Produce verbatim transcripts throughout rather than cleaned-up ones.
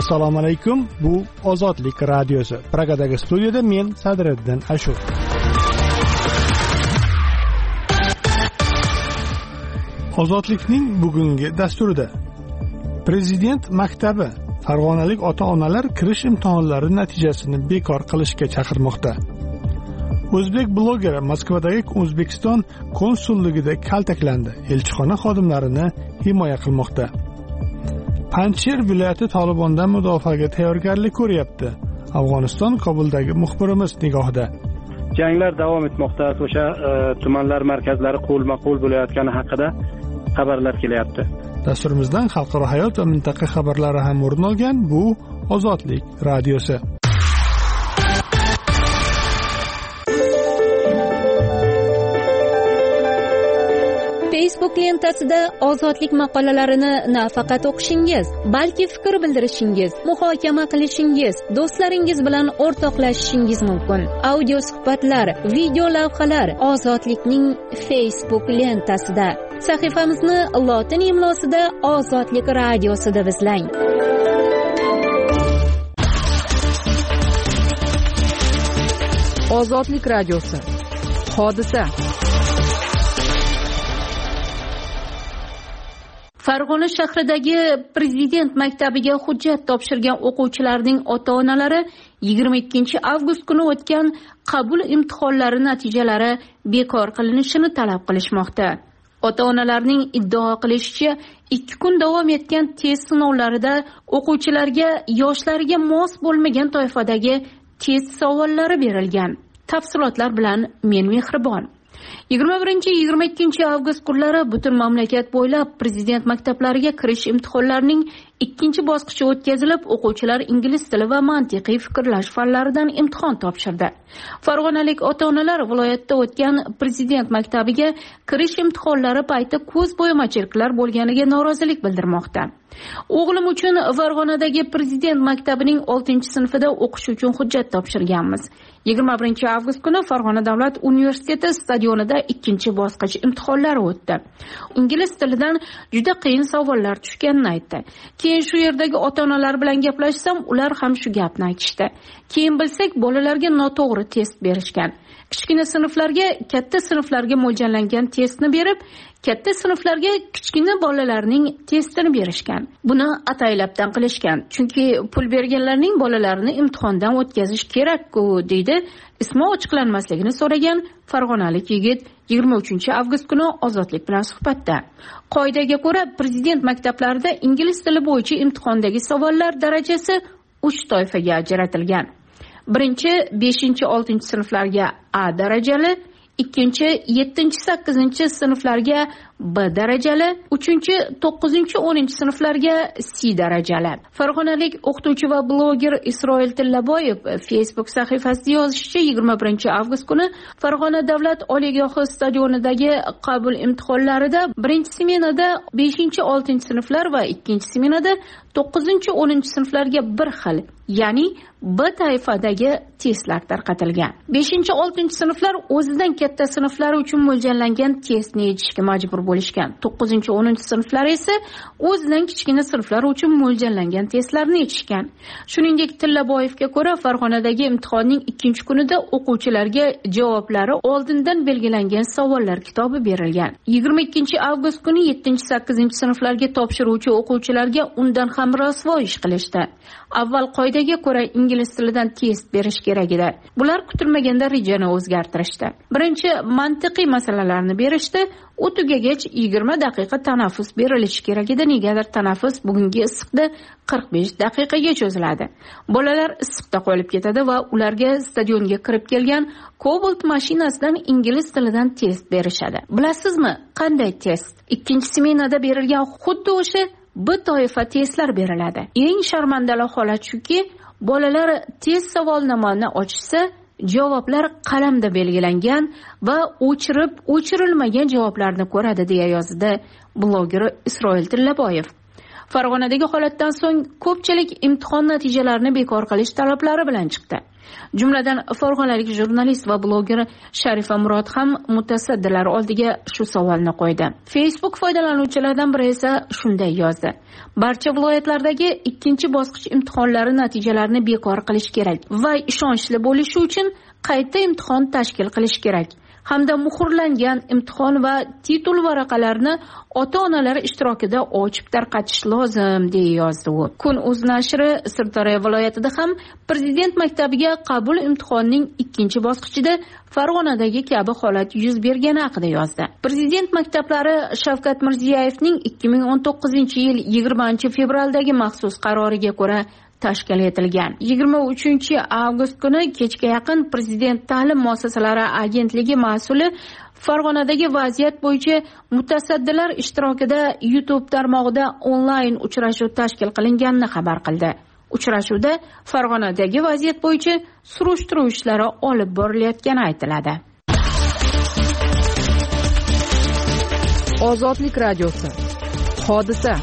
Assalomu alaykum. Bu Ozodlik radiosi. Pragadagi studiyada men Sadriddin Ashur. Ozodlikning bugungi dasturida Prezident maktabi farg'onalik ota-onalar kirish imtihonlari natijasini bekor qilishga chaqirmoqda. O'zbek blogeri Moskvadagi O'zbekiston konsulligida kaltaklandi. Elchixona xodimlarini himoya qilmoqda. Panjshir viloyati Tolibondan mudofaaga tayyorgarlik ko'ryapti. Afg'oniston Kobuldagi muxbirimiz nigohida. Janglar davom etmoqda. O'sha e, tumanlar markazlari qo'lma-qo'l bo'layotgani haqida xabarlar kelyapti. Dasturimizdan xalqaro hayot va mintaqa xabarlari ham o'rin olgan. Bu Ozodlik radiosi. Facebook lentasida ozodlik maqolalarini nafaqat o'qishingiz, balki fikr bildirishingiz, muhokama qilishingiz, do'stlaringiz bilan o'rtoqlashishingiz mumkin. Audio suhbatlar, video lavhalar Ozodlikning Facebook lentasida. Sahifamizni lotin imlosida Ozodlik radiosi deb izlang. Ozodlik radiosi. Hodisa. Farg'ona shahridagi Prezident maktabiga hujjat topshirgan o'quvchilarning ota-onalari yigirma ikkinchi avgust kuni o'tgan qabul imtihonlari natijalari bekor qilinishini talab qilishmoqda. Ota-onalarning iddao qilishicha, ikki kun davom etgan test sinovlarida o'quvchilarga yoshlariga mos bo'lmagan toifadagi test savollari berilgan. Tafsilotlar bilan men Mehribon. yigirma birinchi yigirma ikkinchi avgust kunlari butun mamlakat bo'ylab Prezident maktablariga kirish imtihonlarining ikkinchi bosqichi o'tkazilib, o'quvchilar ingliz tili va mantiqiy fikrlash fanlaridan imtihon topshirdi. Farg'onalik ota-onalar viloyatda o'tgan Prezident maktabiga kirish imtihonlari payti ko'z bo'yamachiliklar bo'lganiga norozilik bildirmoqda. O'g'lim uchun Farg'onadagi Prezident maktabining oltinchi sinfida o'qish uchun hujjat topshirganmiz. yigirma birinchi avgust kuni Farg'ona davlat universiteti stadionida ikkinchi bosqich imtihonlari o'tdi. Ingliz tilidan juda qiyin savollar tushganini aytdi. Keyin shu yerdagi ota-onalar bilan gaplashsam, ular ham shu gapni aytishdi. Keyin bilsak, bolalarga noto'g'ri test berishgan. Kichkina sinflarga katta sinflarga mo'ljallangan testni berib, katta sinflarga kichkina bolalarning testini berishgan. Buni ataylabdan qilishgan. Chunki pul berganlarning bolalarini imtihondan o'tkazish kerak-ku, deydi. Ismi ochiqlanmasligini so'ragan farg'onalik yigit yigirma uchinchi avgust kuni Ozodlik bilan suhbatda. Qoidaga ko'ra, Prezident maktablarida ingliz tili bo'yicha imtihondagi savollar darajasi uch toifaga ajratilgan. Birinchi, beshinchi, oltinchi sinflarga A darajali, ikkinchi, yettinchi, sakkizinchi sinflarga B darajali, uchinchi, to'qqizinchi, o'ninchi sinflarga C darajali. Farg'onalik o'qituvchi va bloger Isroil Tillaboyev Facebook sahifasida yozishicha, yigirma birinchi avgust kuni Farg'ona davlat oliygohi stadionidagi qabul imtihonlarida birinchi smenada beshinchi, oltinchi sinflar va ikkinchi smenada to'qqizinchi, o'ninchi sinflarga bir xil, ya'ni B toifadagi testlar tarqatilgan. beshinchi, oltinchi sinflar o'zidan katta sinflari uchun mo'ljallangan testni yechishga majbur bo'lishgan. to'qqizinchi, o'ninchi sinflar esa o'zidan kichkina sinflar uchun mo'ljallangan testlarni yechishgan. Shuningdek, Tillaboyevga ko'ra, Farg'onadagi imtihonning ikkinchi kunida o'quvchilarga javoblari oldindan belgilangan savollar kitobi berilgan. yigirma ikkinchi avgust kuni yettinchi, sakkizinchi sinflarga topshiruvchi o'quvchilarga undan ham rasvo ish qilishdi. Avval qoidaga ko'ra ingliz tilidan test berish kerak edi. Bular kutilmaganda rejani o'zgartirishdi. Birinchi, mantiqiy masalalarni berishdi. U tugagach yigirma daqiqa tanaffus berilishi kerak edi. Negadir tanaffus bugungi issiqda qirq besh daqiqaga cho'ziladi. Bolalar issiqda qolib ketadi va ularga stadionga kirib kelgan Cobalt mashinasidan ingliz tilidan test berishadi. Bilasizmi, qanday test? Ikkinchi smenada berilgan xuddi o'sha B toifa testlar beriladi. Eng sharmandali holat shuki, bolalar test savolnomani ochsa, javoblar qalamda belgilangan va o'chirib o'chirilmagan javoblarni ko'radi, deya yozdi bloger Isroil Tillaboyev. Farg'onadagi holatdan so'ng ko'pchilik imtihon natijalarini bekor qilish talablari bilan chiqdi. Jumladan farg'onalik jurnalist va bloger Sharifa Murod ham mutasaddilar oldiga shu savolni qo'ydi. Facebook foydalanuvchilaridan biri esa shunday yozdi: barcha viloyatlardagi ikkinchi bosqich imtihonlari natijalarini bekor qilish kerak va ishonchli bo'lishi uchun qayta imtihon tashkil qilish kerak hamda muhrlangan imtihon va titul varaqalarini ota-onalar ishtirokida ochib tarqatish lozim, deya yozdi u. Kun.uz nashri Sirdaryo viloyatida ham Prezident maktabiga qabul imtihonining ikkinchi bosqichida Farg'onadagi kabi holat yuz bergani haqida yozdi. Prezident maktablari Shavkat Mirziyoyevning ikki ming o'n to'qqizinchi yil yigirmanchi fevraldagi maxsus qaroriga ko'ra tashkil etilgan. yigirma uchinchi avgust kuni kechga yaqin Prezident ta'lim muassasalari agentligi mas'uli Farg'onadagi vaziyat bo'yicha mutasaddilar ishtirokida YouTube tarmog'ida onlayn uchrashuv tashkil qilinganini xabar qildi. Uchrashuvda Farg'onadagi vaziyat bo'yicha surishtiruv ishlari olib borilayotgani aytiladi. Ozodlik radiosi. Hodisa.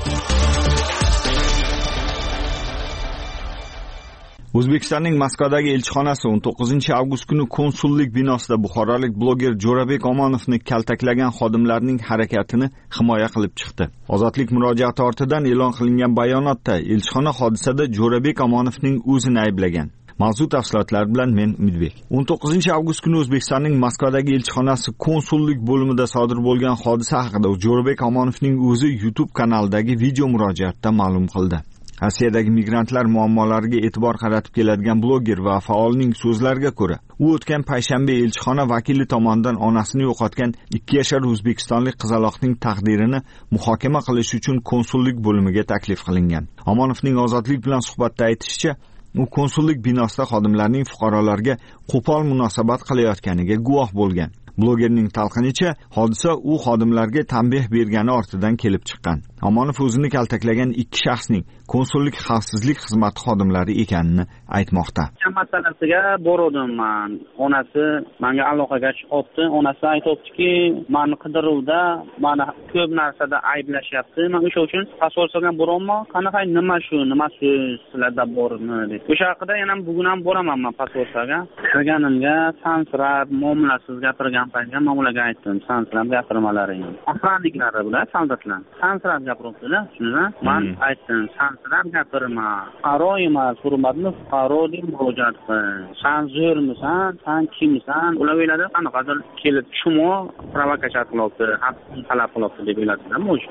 O'zbekistonning Moskvadagi elchixonasi o'n to'qqizinchi avgust kuni konsullik binosida buxorolik bloger Jo'rabek Omonovni kaltaklagan xodimlarning harakatini himoya qilib chiqdi. Ozodlik murojaati ortidan e'lon qilingan bayonotda elchixona hodisada Jo'rabek Omonovning o'zini ayblagan. Mavzu tafsilotlar bilan men Umidbek. o'n to'qqizinchi avgust kuni O'zbekistonning Moskvadagi elchixonasi konsullik bo'limida sodir bo'lgan hodisa haqida Jo'rabek Omonovning o'zi YouTube kanalidagi video murojaatda ma'lum qildi. Rossiyadagi migrantlar muammolariga e'tibor qaratib keladigan bloger va faolning so'zlariga ko'ra, u o'tgan payshanba elchixona vakili tomonidan onasini yo'qotgan ikki yashar o'zbekistonlik qizaloqning taqdirini muhokama qilish uchun konsullik bo'limiga taklif qilingan. Omonovning Ozodlik bilan suhbatda aytishicha, u konsullik binosida xodimlarning fuqarolarga qo'pol munosabat qilayotganiga guvoh bo'lgan. Blogerning talqinicha, hodisa u xodimlarga tanbeh bergani ortidan kelib chiqqan. Omonov o'zini kaltaklagan ikki shaxsning konsullik xavfsizlik xizmati xodimlari ekanini aytmoqda. Masalasiga bordim men. Onasi menga aloqaga chiqibdi. Onasi aytibdiki, meni qidiruvda, meni ko'p narsada ayblashyapti. Men o'sha uchun pasportga boraman. Qanaqa nima shu, nima so'z sizlarda bormi deb. O'sha haqida yana bugun ham boraman men pasportga. Kirganimga sansirab, muomalasiz gapirgan paytda men ularga aytdim, sansirab gapirmalaring. Afg'onliklari bilan soldatlar. Sansirab gapiribdilar. Shuni men aytdim, sansirab gapirma. Fuqaro emas, hurmatli fuqaro deb murojaat qil. Sen zo'rmisan, sen kimsan? Ular o'yladi, qanaqadir kelib tushmo provokatsiya qilibdi, haqqini talab qilibdi deb o'yladilar. Mo'sh.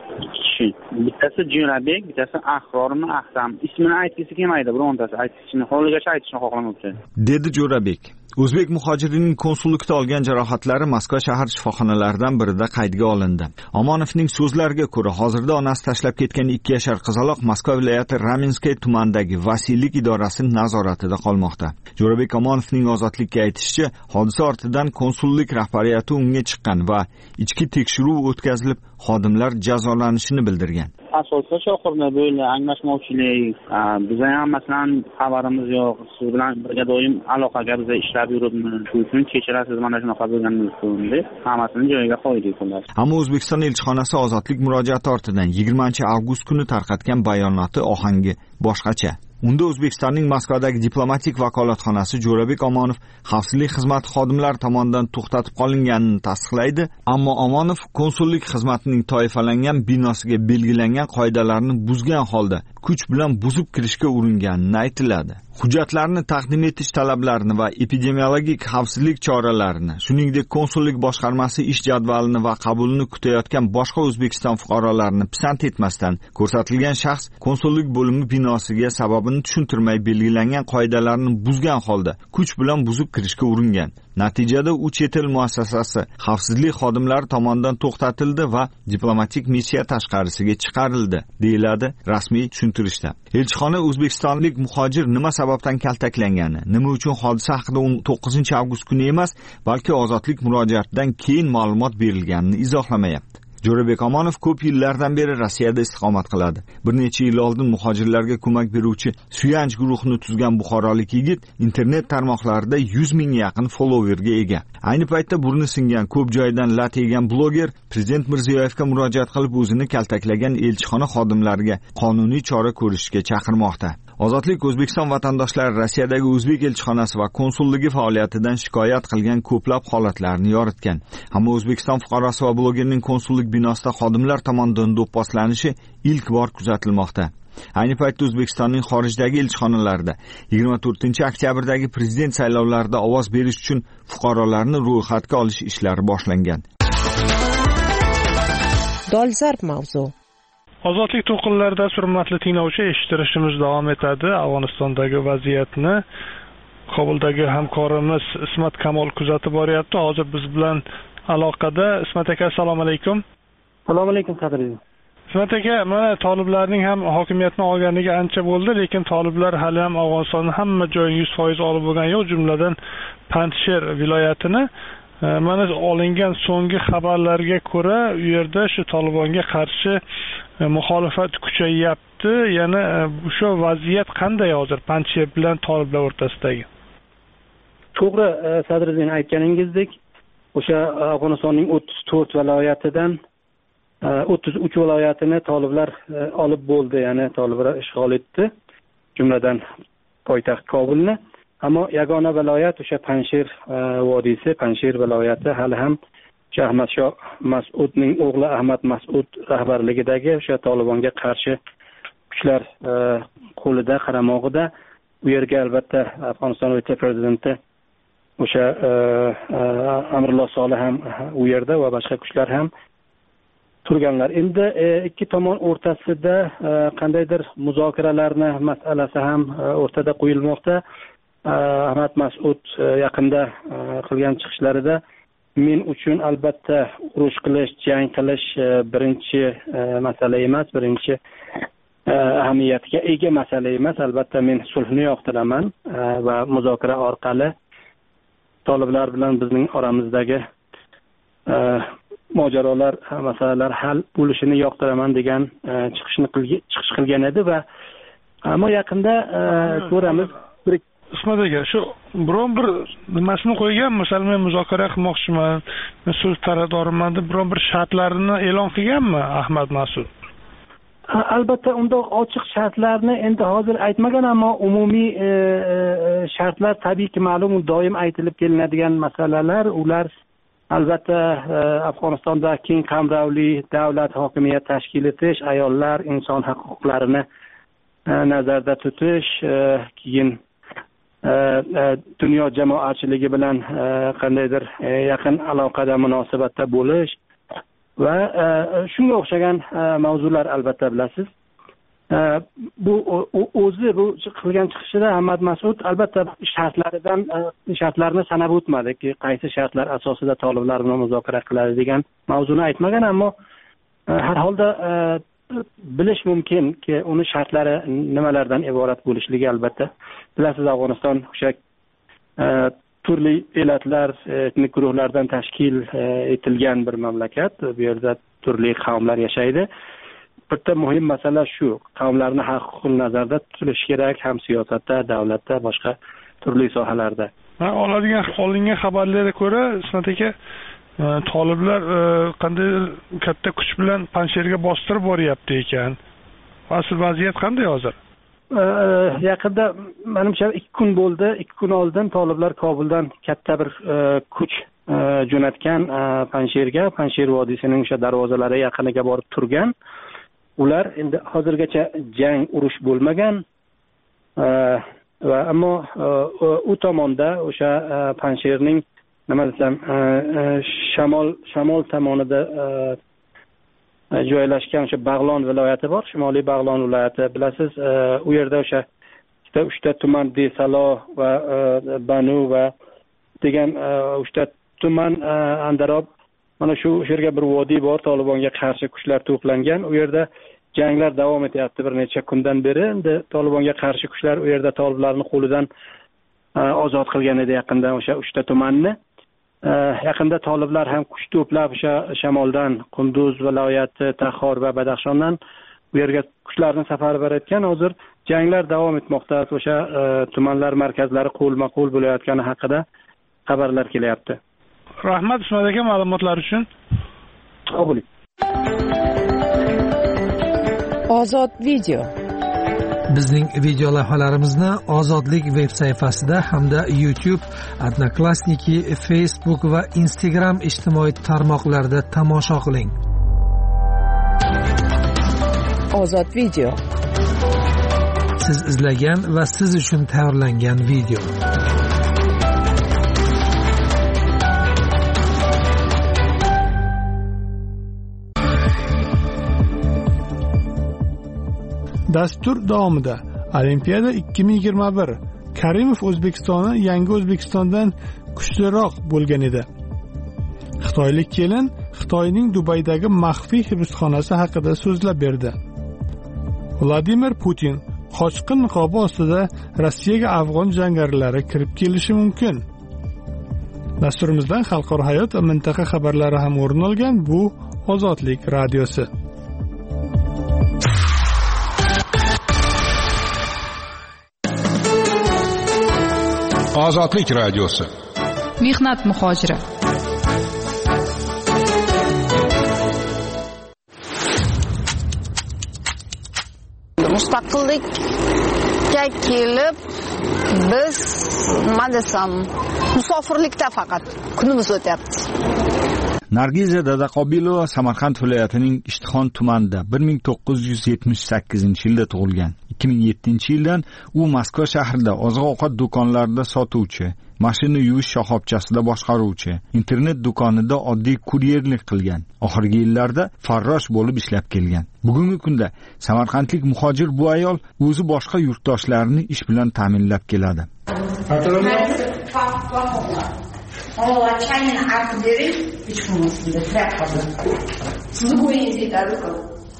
Bittasi Jo'rabek, bittasi Ahrormi, Ahsam. Ismini aytgisi kelmaydi, birontasi aytishini, holigacha aytishni xohlamoqchi. Dedi Jo'rabek. O'zbek muhojirining konsullikda olgan jarohatlari Moskva shahar shifoxonalaridan birida qaydga olindi. Omonovning so'zlariga ko'ra, hozirda onasi tashlab ketgan ikki yashar qizaloq Moskva viloyati Raminskay tumanidagi vasiylik idorasi nazoratida qolmoqda. Jo'rabek Omonovning Ozodlikka aytishicha, hodisa ortidan konsullik rahbariyati unga chiqqan va ichki tekshiruv o'tkazilib, xodimlar jazolanishini bildirgan. Asosda shoqirda bo'ldi, anglashmovchilik, biz ham masalan xabarimiz yo'q, siz bilan birga doim aloqaga biz ishlab yuribmiz. Shu uchun kechirasiz, mana shunaqa bo'lganimiz uchun deb hammasini joyiga qo'ydik ular. Ammo O'zbekiston elchixonasi Ozodlik murojaati ortidan yigirmanchi avgust kuni tarqatgan bayonoti ohangi boshqacha. Unda O'zbekistonning Moskvadagi diplomatik vakolatxonasi Jo'rabek Omonov xavfsizlik xizmati xodimlari tomonidan to'xtatib qolinganini tasdiqlaydi, ammo Omonov konsullik xizmatining toifalangan binosiga belgilangan qoidalarni buzgan holda kuch bilan buzib kirishga uringanini aytiladi. Hujjatlarni taqdim etish talablarini va epidemiologik xavfsizlik choralarini, shuningdek konsullik boshqarmasi ish jadvalini va qabulini kutayotgan boshqa O'zbekiston fuqarolarini pisand etmasdan ko'rsatilgan shaxs konsullik bo'limi binosiga sababini tushuntirmay belgilangan qoidalarni buzgan holda kuch bilan buzib kirishga uringan. Natijada u chet el muassasasi xavfsizlik xodimlari tomonidan to'xtatildi va diplomatik missiya tashqarisiga chiqarildi, deyiladi rasmiy tushuntirishda. Elchixona O'zbekistonlik muhojir nima sababdan kaltaklangani, nima uchun hodisa haqida o'n to'qqizinchi avgust kuni emas, balki Ozodlik murojaatidan keyin ma'lumot berilganini izohlamayapti. Jo'rabek Omonov ko'p yillardan beri Rossiyada istiqomat qiladi. Bir necha yil oldin muhojirlarga ko'mak beruvchi Suyanch guruhini tuzgan buxorolik yigit internet tarmoqlarida yuz ming yaqin followerga ega. Ayni paytda burni singan, ko'p joydan lat yegan bloger Prezident Mirziyoyevga murojaat qilib o'zini kaltaklagan elchixona xodimlariga qonuniy chora ko'rishga chaqirmoqda. Ozodlik O'zbekiston vatandoshlari Rossiyadagi o'zbek elchixonasi va konsulligi faoliyatidan shikoyat qilgan ko'plab holatlarni yoritgan. Ammo O'zbekiston fuqarosi va blogerning konsullik binosida xodimlar tomonidan do'pposlanishi ilk bor kuzatilmoqda. Ayni paytda O'zbekistonning xorijdagi elchixonalarida yigirma to'rtinchi oktyabrdagi prezident saylovlarida ovoz berish uchun fuqarolarni ro'yxatga olish ishlari boshlangan. Dolzarb mavzu. Ozodlik to'lqinlarida hurmatli tinglovchi, eshittirishimiz davom etadi. Afg'onistondagi vaziyatni Kobuldagi hamkorimiz Ismat Kamol kuzatib boryapti. Hozir biz bilan aloqada. Ismat aka, assalomu alaykum. Assalomu alaykum qadrli. Ismat aka, mana toliblarning ham hokimiyatni olganiga ancha bo'ldi, lekin toliblar hali ham Afg'onistonning hamma joyini yuz foiz olib bo'lgani yo'q, jumladan Panjsher viloyatini. Mana olingan so'nggi xabarlarga ko'ra, u yerda shu Tolibonga qarshi muxolifat kuchayyapti. Yana o'sha vaziyat qanday hozir Panjsher bilan toliblar o'rtasidagi? To'g'ri, Sadriddin aytganingizdek, o'sha Afg'onistonning o'ttiz to'rt viloyatidan o'ttiz uch viloyatini toliblar olib bo'ldi, ya'ni toliblar ishg'ol etdi, jumladan poytaxt Kobulni. Ammo yagona viloyat o'sha Panjsher vodiysi, Panjsher viloyati hali ham Ahmad Shoh Mas'udning o'g'li Ahmad Mas'ud rahbarligidagi o'sha Tolibonga qarshi kuchlar qo'lida, qaramog'ida. Bu yerga albatta Afg'oniston vitse-prezidenti o'sha Amrulloh Solih ham u yerda va boshqa kuchlar ham turganlar. Endi ikki tomon o'rtasida qandaydir muzokaralarni masalasi ham o'rtada qo'yilmoqda. Ahmad Mas'ud yaqinda qilgan chiqishlarida men uchun albatta urush qilish, jang qilish birinchi masala emas, birinchi ahamiyatga ega masala emas. Albatta men sulhni yoqtiraman va muzokara orqali toliblar bilan bizning oramizdagi mojarolar, masalalar hal bo'lishini yoqtiraman degan chiqishni chiqish qilgan edi va ammo yaqinda ko'ramiz. Ismat aka, shu biron bir nimasini qo'ygan, masalan, men muzokara qilmoqchiman, men sulh tarafdoriman deb biron bir shartlarini e'lon qilganmi Ahmad Mas'ud? Albatta undoq ochiq shartlarni endi hozir aytmagan, ammo umumiy shartlar tabiiyki ma'lum, doim aytilib kelinadigan masalalar. Ular albatta Afg'onistonda keng qamrovli davlat hokimiyat tashkil etish, ayollar, inson huquqlarini nazarda tutish, keyin dunyo jamoatchiligi bilan qandaydir yaqin aloqada, munosabatda bo'lish va shunga o'xshagan mavzular albatta bilasiz. Bu o'zi bu qilgan chiqishida Ahmad Mas'ud albatta shartlaridan shartlarni sanab o'tmadiki, qaysi shartlar asosida toliblar bilan muzokara qiladi degan mavzuni aytmagan, ammo har holda bilish mumkinki uni shartlari nimalardan iborat bo'lishligi albatta. Bilasiz, Afg'oniston o'sha turli elatlar, etnik guruhlardan tashkil etilgan bir mamlakat. Bu yerda turli qavmlar yashaydi. Bitta muhim masala shu, qavmlarning huquqini nazarda tutilishi kerak, ham siyosatda, davlatda, boshqa turli sohalarda. Ha, oladigan olingan xabarlarga ko'ra, Ismat aka, toliblar qanday katta kuch bilan Panjsherga bostirib boryapti ekan. Asl vaziyat qanday hozir? Yaqinda menimcha ikki kun bo'ldi, ikki kun oldin toliblar Kobuldan katta bir kuch jo'natgan Panjsherga, Panjsher vodiysining o'sha darvozalari yaqiniga borib turgan. Ular endi hozirgacha jang, urush bo'lmagan va ammo u tomonda o'sha Panjsherning nima desam, shamol shamol tomonida joylashgan o'sha Bag'lon viloyati bor, Shimoliy Bag'lon viloyati. Bilasiz, u yerda o'sha ikkita uchta tuman, Desalo va Banu va degan uchta tuman, Andarob, mana shu yerga bir vodiy bor, Tolibonga qarshi kuchlar to'plangan. U yerda janglar davom etyapti bir necha kundan beri. Endi Tolibonga qarshi kuchlar u yerda toliblarning qo'lidan ozod qilgan edi yaqinda o'sha uchta tumanni. Yaqinda toliblar ham kuch to'plab o'sha shamoldan, Qunduz viloyati, Taxor va Badaxshondan bu yerga kuchlarni safarbar etgan. Hozir janglar davom etmoqda. O'sha tumanlar markazlari qo'lma-qo'l bo'layotgani haqida xabarlar kelyapti. Rahmat Ismat aka ma'lumotlar uchun. Sog' bo'ling. Ozod video. Bizning video lavhalarimizni Ozodlik veb sayfasida hamda YouTube, Odnoklassniki, Facebook va Instagram ijtimoiy tarmoqlarida tomosha qiling. Ozod video. Siz izlagan va siz uchun tayyorlangan video. Dastur davomida Olimpiada ikki ming yigirma bir Karimov O'zbekistonni yangi O'zbekistondan kuchliroq bo'lgan edi. Xitoylik kelin Xitoyning Dubaydagi maxfiy hibsxonasi haqida so'zlab berdi. Vladimir Putin qochqin niqobi ostida Rossiyaga afg'on jangarilar kirib kelishi mumkin. Dasturimizdan xalqaro hayot va mintaqa xabarlari ham o'rin olgan. Bu Ozodlik radiosi. Ozodlik radiosi. Mehnat muhojiri. Mustaqillikka kelib biz nima desam, musofirlikda faqat kunimiz o'tyapti. Nargiza Dadaqobilova Samarqand viloyatining Ishtixon tumanida bir ming to'qqiz yuz yetmish sakkizinchi yilda tug'ilgan. ikki ming yettinchi yildan u Moskva shahrida oziq-ovqat do'konlarida sotuvchi, mashina yuvish shoxobchasida boshqaruvchi, internet do'konida oddiy kuryerlik qilgan. Oxirgi yillarda farrosh bo'lib ishlab kelgan. Bugungi kunda samarqandlik muhojir bu ayol o'zi boshqa yurtdoshlarini ish bilan ta'minlab keladi. Ova chayni artib bering, hech bo'lmasın deb trapqadim. Sizni bo'yingiz yetadi-ku.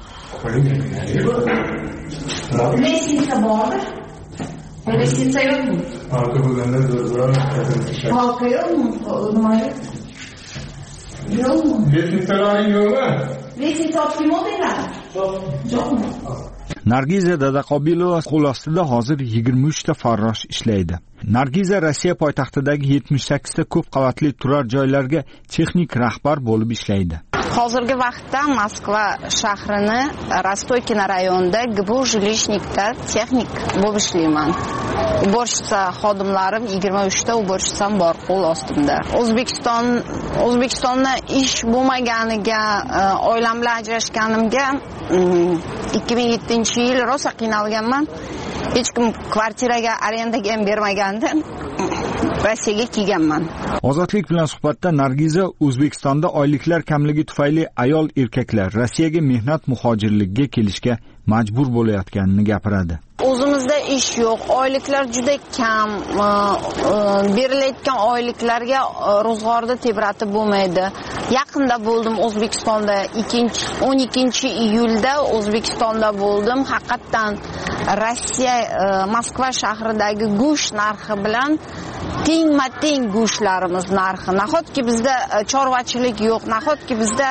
Lesinsa bor. Lesinsa yo'qmi? Halka bo'lganda zo'rroq qilib. Halka yo'qmi? Nima yo'q? Yo'qmi? Lesinsalar yo'qmi? Lesinsa optimallar. Yo'qmi? Nargiza Dadaqobilova qo'l ostida hozir yigirma uch ta farrosh ishlaydi. Nargiza Rossiya poytaxtidagi yetmish sakkiz ta ko'p qavatli turar joylarga texnik rahbar bo'lib ishlaydi. Hozirgi vaqtda Moskva shahrini Rostoykina rayonida G B U Жилищникda texnik bo'lib ishlayman. Uborichsa xodimlarim yigirma uch ta uborichsam bor qo'l ostimda. O'zbekiston O'zbekistonda ish bo'lmaganiga, oilam bilan ajrashganimga ikki ming yettinchi yil rosa qiynalganman. Hech kim kvartiraga arendaga ham bermagandan Rossiyaga kelganman. Ozodlik bilan suhbatda Nargiza O'zbekistonda oyliklar kamligi tufayli ayol erkaklar Rossiyaga mehnat muhojirligiga kelishga majbur bo'layotganini gapiradi. O'zimizda ish yo'q, oyliklar juda kam, berilayotgan oyliklarga ro'zg'orda tebratib bo'lmaydi. Yaqinda bo'ldim O'zbekistonda, o'n ikkinchi iyulda O'zbekistonda bo'ldim. Haqiqatan Rossiya Moskva shahridagi go'sht narxi bilan tengma-teng go'shtlarimiz narxi. Nahotki bizda chorvachilik yo'q, nahotki bizda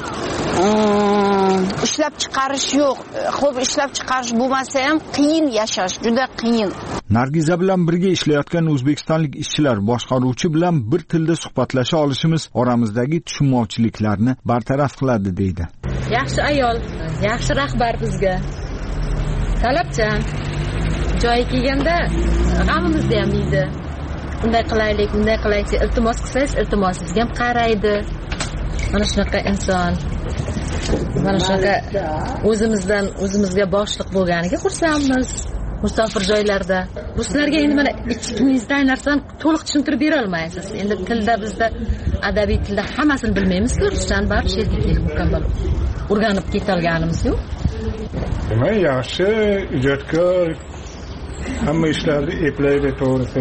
ishlab chiqarish yo'q. Xo'p, ishlab chiqarish bo'lmasa ham qiyin yashash, juda qiyin. Nargiza bilan birga ishlayotgan o'zbekistonlik ishchilar boshqaruvchi bilan bir tilda suhbatlasha olishimiz oramizdagi tushunmovchiliklarni bartaraf qiladi deydi. Yaxshi ayol, yaxshi rahbar bizga. Talabchan. Joyi kelganda g'amimizni ham yeydi. Bunday qilaylik, bunday qilaylik, iltimos qilsangiz, iltimosingizga ham qaraydi. Mana shunaqa inson. Mana shunaqa o'zimizdan o'zimizga boshliq bo'lganiga xursandmiz. Musofir joylarda. Bu sizlarga endi mana ichingizdan narsani to'liq tushuntirib bera olmaysiz. Endi tilda bizda adabiy tilda hammasini bilmaymiz-ku, ruschan bari sheriklik mukammal o'rganib ketolganimiz yo'q. Nima yaxshi, ijodkor, hamma ishlarni eplaydi to'g'risi.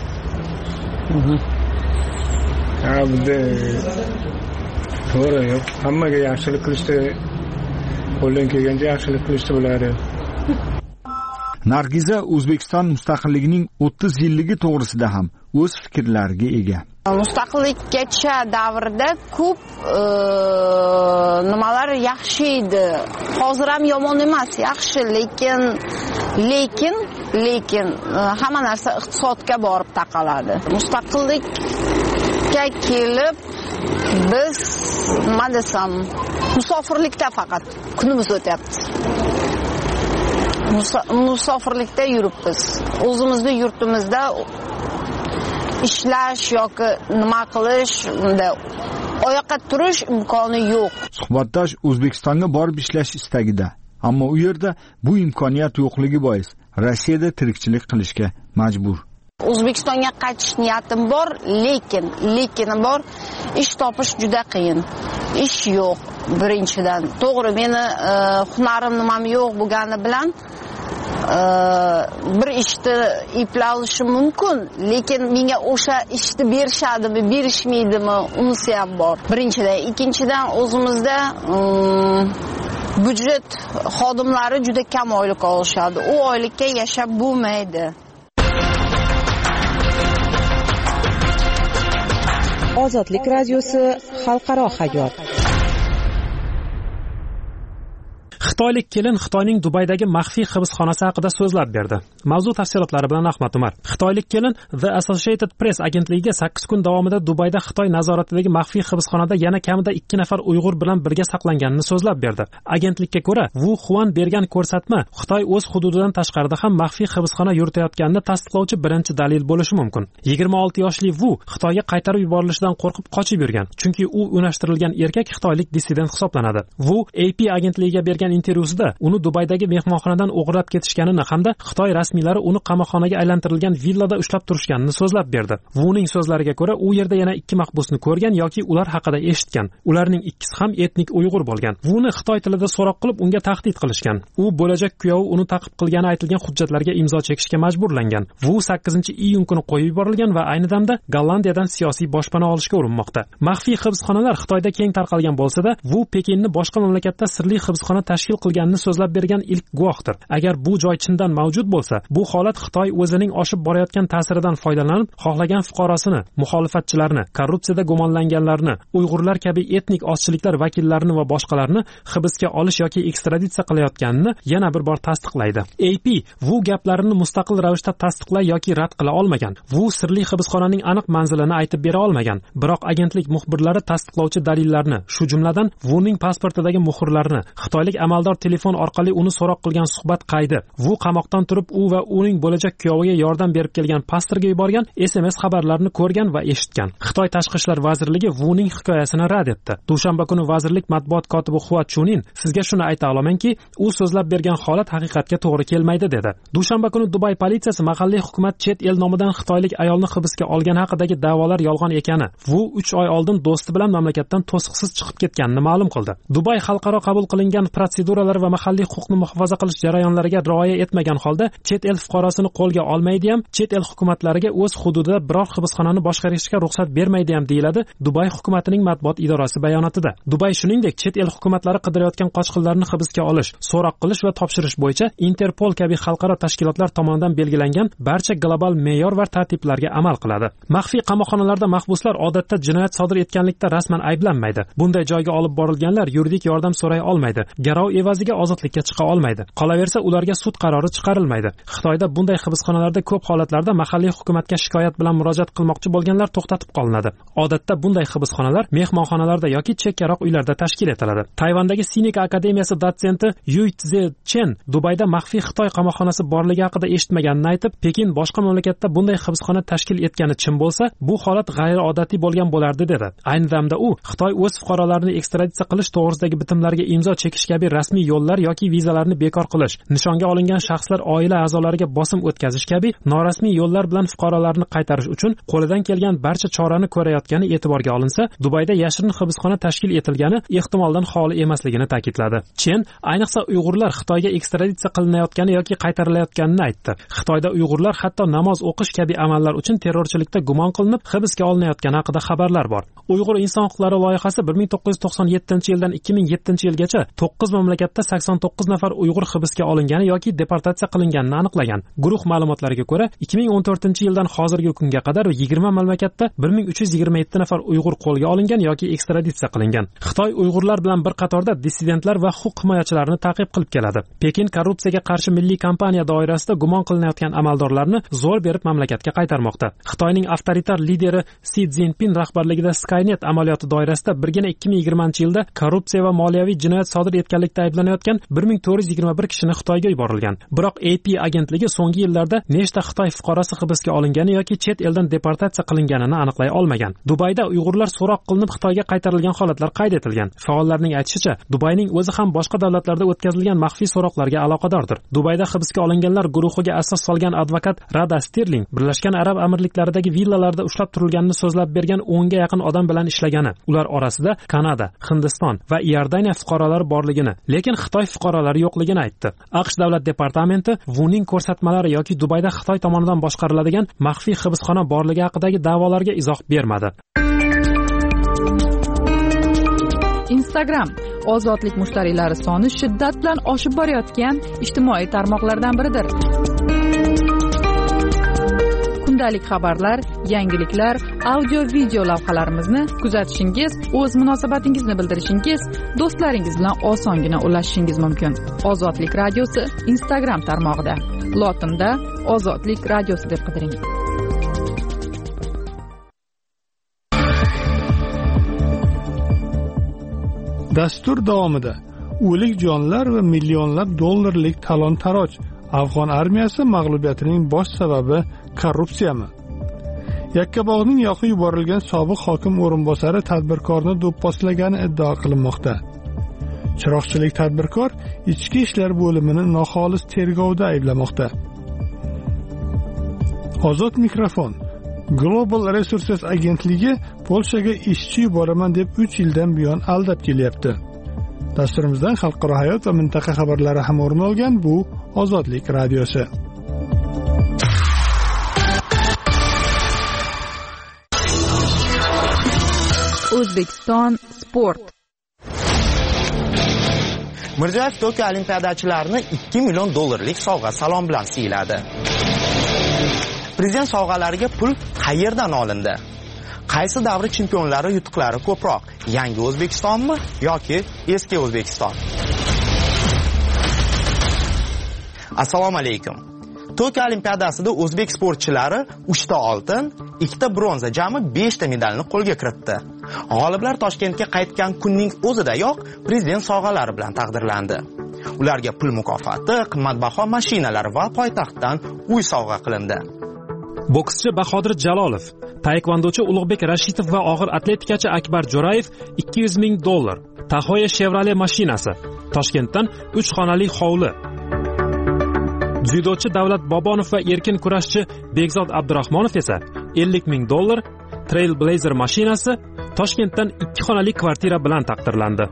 Ha, bizda to'g'ri yo'q. Hammaga yaxshilik qilishda, qo'ldan kelgancha yaxshilik qilishda bo'ladi. Nargiza O'zbekiston mustaqilligining o'ttiz yilligi to'g'risida ham o'z fikrlariga ega. Mustaqillikgacha davrida ko'p nimalar yaxshi edi. Hozir ham yomon emas, yaxshi, lekin lekin lekin hamma narsa iqtisodga borib taqaladi. Mustaqillikka kelib biz nima desam, musofirlikda faqat kunimiz o'tyapti. musofirlikda yuribmiz. O'zimizning yurtimizda ishlash yoki nima qilish, unda oyoqqa turish imkoni yo'q. Suhbatdosh O'zbekistonga borib ishlash istagida, ammo u yerda bu imkoniyat yo'qligi bois Rossiyada tirikchilik qilishga majbur. O'zbekistonga qaytish niyatim bor, lekin lekin bor, ish topish juda qiyin. Ish yo'q birinchidan. To'g'ri, meni hunarim nimam yo'q bo'lgani bilan bir ishni eplashim mumkin, lekin menga o'sha ishni berishadimi, berishmaydimi, unisi ham bor. Birinchidan, ikkinchidan o'zimizda budjet xodimlari juda kam oylik olishadi. U oylikka yashab bo'lmaydi. Ozodlik radiosi xalqaro hayot. Xitoylik kelin Xitoyning Dubaydagi maxfiy hibsxonasi haqida so'zlab berdi. Mavzu tafsilotlari bilan Ahmad Umar. Xitoylik kelin The Associated Press agentligiga sakkiz kun davomida Dubayda Xitoy nazoratidagi maxfiy hibsxonada yana kamida ikki nafar Uyg'ur bilan birga saqlanganini so'zlab berdi. Agentlikka ko'ra, Wu Xuan bergan ko'rsatma Xitoy o'z hududidan tashqarida ham maxfiy hibsxona yuritayotganini tasdiqlovchi birinchi dalil bo'lishi mumkin. yigirma olti yoshli Wu Xitoyga qaytarib yuborilishidan qo'rqib qochib yurgan, chunki u unashtirilgan erkak xitoylik dissident hisoblanadi. Wu A P agentligiga bergan intervyusida uni Dubaydagi mehmonxonadan o'g'irlab ketishganini hamda Xitoy rasmiylari uni qamoqxonaga aylantirilgan villada ushlab turishganini so'zlab berdi. Vuning so'zlariga ko'ra, u yerda yana ikki mahbusni ko'rgan yoki ular haqida eshitgan. Ularning ikkisi ham etnik Uyg'ur bo'lgan. Vuni Xitoy tilida so'roq qilib, unga tahdid qilishgan. U bo'lajak kuyovi uni ta'qib qilgani aytilgan hujjatlarga imzo chekishga majburlangan. Vu sakkizinchi iyun kuni qo'yib yuborilgan va ayni damda Gollandiyadan siyosiy boshpana olishga urinmoqda. Maxfiy hibsxonalar Xitoyda keng tarqalgan bo'lsa-da, Vu Pekinni boshqa mamlakatda sirli hibsxona tashkil qilganini so'zlab bergan ilk guvohdir. Agar bu joy chindan mavjud bo'lsa, bu holat Xitoy o'zining oshib borayotgan ta'siridan foydalanib, xohlagan fuqarosini, muxolifatchilarni, korrupsiyada gumonlanganlarni, Uyg'urlar kabi etnik ozchiliklar vakillarini va boshqalarni hibsga olish yoki ekstraditsiya qilayotganini yana bir bor tasdiqlaydi. A P bu gaplarini mustaqil ravishda tasdiqlay yoki rad qila olmagan. Bu sirli hibsxonaning aniq manzilini aytib bera olmagan. Biroq agentlik muxbirlari tasdiqlovchi dalillarni, shu jumladan Vuning pasportidagi muhrlarni, xitoylik amaldor telefon orqali uni so'roq qilgan suhbat qaydi, Vu qamoqdan turib u va uning bo'lajak kuyoviga yordam berib kelgan pastorga yuborgan S M S xabarlarini ko'rgan va eshitgan. Xitoy Tashqi ishlar vazirligi Vuning hikoyasini rad etdi. Dushanba kuni vazirlik matbuot kotibi Hua Chunin sizga shuni ayta olamanki, u so'zlab bergan holat haqiqatga to'g'ri kelmaydi dedi. Dushanba kuni Dubay politsiyasi mahalliy hukumat chet el nomidan xitoylik ayolni hibsga olgan haqidagi da'volar yolg'on ekani, Vu uch oy oldin do'sti bilan mamlakatdan to'siqsiz chiqib ketganini ma'lum qildi. Dubay xalqaro qabul qilingan protseduralar va mahalliy huquqni muhofaza qilish jarayonlariga rioya etmagan holda chet el fuqarosini qo'lga olmaydi ham, chet el hukumatlariga o'z hududida biror hibsxonani boshqarishga ruxsat bermaydi ham deyiladi Dubay hukumatining matbuot idorasi bayonotida. Dubay shuningdek chet el hukumatlari qidirayotgan qochqinlarni hibsga olish, so'roq qilish va topshirish bo'yicha Interpol kabi xalqaro tashkilotlar tomonidan belgilangan barcha global me'yor va tartiblarga amal qiladi. Maxfiy qamoqxonalarda mahbuslar odatda jinoyat sodir etganlikda rasman ayblanmaydi. Bunday joyga olib borilganlar yuridik yordam so'ray olmaydi. Garov evaziga ozodlikka chiqa olmaydi. Qolaversa ularga sud qarori chiqarilmaydi. Xitoyda bunday hibsxonalarda ko'p holatlarda mahalliy hukumatga shikoyat bilan murojaat qilmoqchi bo'lganlar to'xtatib qolinadi. Odatda bunday hibsxonalar mehmonxonalarda yoki chekkaroq uylarda tashkil etiladi. Tayvandagi Sinik akademiyasi dotsenti Yu Tze Chen Dubayda maxfiy Xitoy qamoqxonasi borligi haqida eshitmaganini aytib, Pekin boshqa mamlakatda bunday hibsxona tashkil etgani chin bo'lsa, bu holat g'ayriodatiy bo'lgan bo'lardi dedi. Ayni damda u Xitoy o'z fuqarolarini ekstraditsiya qilish to'g'risidagi bitimlarga imzo chekish kabi rasmiy yo'llar yoki vizalarni bekor qilish, nishonga olingan shaxslar oila a'zolariga bosim o'tkazish kabi norasmiy yo'llar bilan fuqarolarni qaytarish uchun qo'lidan kelgan barcha chorani ko'rayotgani e'tiborga olinsa, Dubayda yashirin hibsxona tashkil etilgani ehtimoldan xoli emasligini ta'kidladi. Chen ayniqsa Uyg'urlar Xitoyga ekstraditsiya qilinayotgani yoki qaytarilayotganini aytdi. Xitoyda Uyg'urlar hatto namoz o'qish kabi amallar uchun terrorchilikda gumon qilinib hibsga olinayotgani haqida xabarlar bor. Uyg'ur inson huquqlari loyihasi bir ming to'qqiz yuz to'qson yettinchi yildan ikki ming yettinchi yilgacha to'qqiz mamlakatda sakson to'qqiz nafar Uyg'ur hibsga olingani yoki deportatsiya qilinganini aniqlagan. Guruh ma'lumotlariga ko'ra, ikki ming o'n to'rtinchi yildan hozirgi kunga qadar yigirma mamlakatda bir ming uch yuz yigirma yetti nafar Uyg'ur qo'lga olingan yoki ekstraditsiya qilingan. Xitoy Uyg'urlar bilan bir qatorda dissidentlar va huquq himoyachilarini ta'qib qilib keladi. Pekin korrupsiyaga qarshi milliy kampaniya doirasida gumon qilinayotgan amaldorlarni zo'r berib mamlakatga qaytarmoqda. Xitoyning avtoritar lideri Si Szinpin rahbarligida Skynet amaliyoti doirasida birgina ikki ming yigirmanchi yilda korrupsiya va moliyaviy jinoyat sodir etganlik o'g'irlikda ayblanayotgan bir ming to'rt yuz yigirma bir kishini Xitoyga yuborilgan. Biroq A P agentligi so'nggi yillarda nechta Xitoy fuqarosi hibsga olingani yoki chet eldan deportatsiya qilinganini aniqlay olmagan. Dubayda Uyg'urlar so'roq qilinib Xitoyga qaytarilgan holatlar qayd etilgan. Faollarning aytishicha, Dubayning o'zi ham boshqa davlatlarda o'tkazilgan maxfiy so'roqlarga aloqadordir. Dubayda hibsga olinganlar guruhiga asos solgan advokat Rada Sterling Birlashgan Arab Amirliklaridagi villalarda ushlab turilganini so'zlab bergan o'nga yaqin odam bilan ishlagani. Ular orasida Kanada, Hindiston va Iordaniya fuqarolari borligini, lekin Xitoy fuqarolari yo'qligini aytdi. AQSh davlat departamenti Vuning ko'rsatmalari yoki Dubayda Xitoy tomonidan boshqariladigan maxfiy hibsxona borligi haqidagi da'volarga izoh bermadi. Instagram ozodlik mushtariylari soni shiddat bilan oshib borayotgan ijtimoiy tarmoqlardan biridir. Kundalik xabarlar, yangiliklar, audio-video lavhalarimizni kuzatishingiz, o'z munosabatingizni bildirishingiz, do'stlaringiz bilan osongina ulashishingiz mumkin. Ozodlik radiosi Instagram tarmog'ida. Lotinda Ozodlik radiosi deb qidiring. Dastur davomida o'lik jonlar va millionlab dollarlik talon-taroj. Afg'on armiyasi mag'lubiyatining bosh sababi korrupsiyami? Yakkabog'ning yoqib yuborilgan sobiq hokim o'rinbosari tadbirkorni do'pposlagani iddao qilinmoqda. Chiroqchilik tadbirkor ichki ishlar bo'limini noxolis tergovda ayblamoqda. Ozod mikrofon. Global Resources agentligi Polshaga ishchi yuboraman deb uch yildan buyon aldab kelyapti. Dasturimizdan xalqaro hayot va mintaqa xabarlari ham o'rin olgan bu Ozodlik radiosi. O'zbekiston sport. Mirziyoyev Tokio olimpiadachilarini ikki million dollarlik sovg'a salom bilan siyladi. Prezident sovg'alariga pul qayerdan olindi? Qaysi davr chempionlari yutuqlari ko'proq? Yangi O'zbekistonmi yoki eski O'zbekiston? Assalomu alaykum. Tokio olimpiadasida o'zbek sportchilari uchta oltin, ikkita bronza, jami beshta medalni qo'lga kiritdi. G'oliblar Toshkentga qaytgan kunning o'zidayoq prezident sovg'alari bilan taqdirlandi. Ularga pul mukofoti, qimmatbaho mashinalar va poytaxtdan uy sovg'a qilindi. Bokschi Bahodir Jalolov, taekvondochi Ulug'bek Rashidov va og'ir atletikachi Akbar Jo'rayev ikki yuz ming dollar, Tahoya Chevrolet mashinasi, Toshkentdan uch xonali hovli. Dzyudochi Davlat Bobonov va erkin kurashchi Bekzod Abdurahmonov esa ellik ming dollar, Trailblazer mashinasi, Toshkentdan ikki xonali kvartira bilan taqdirlandi.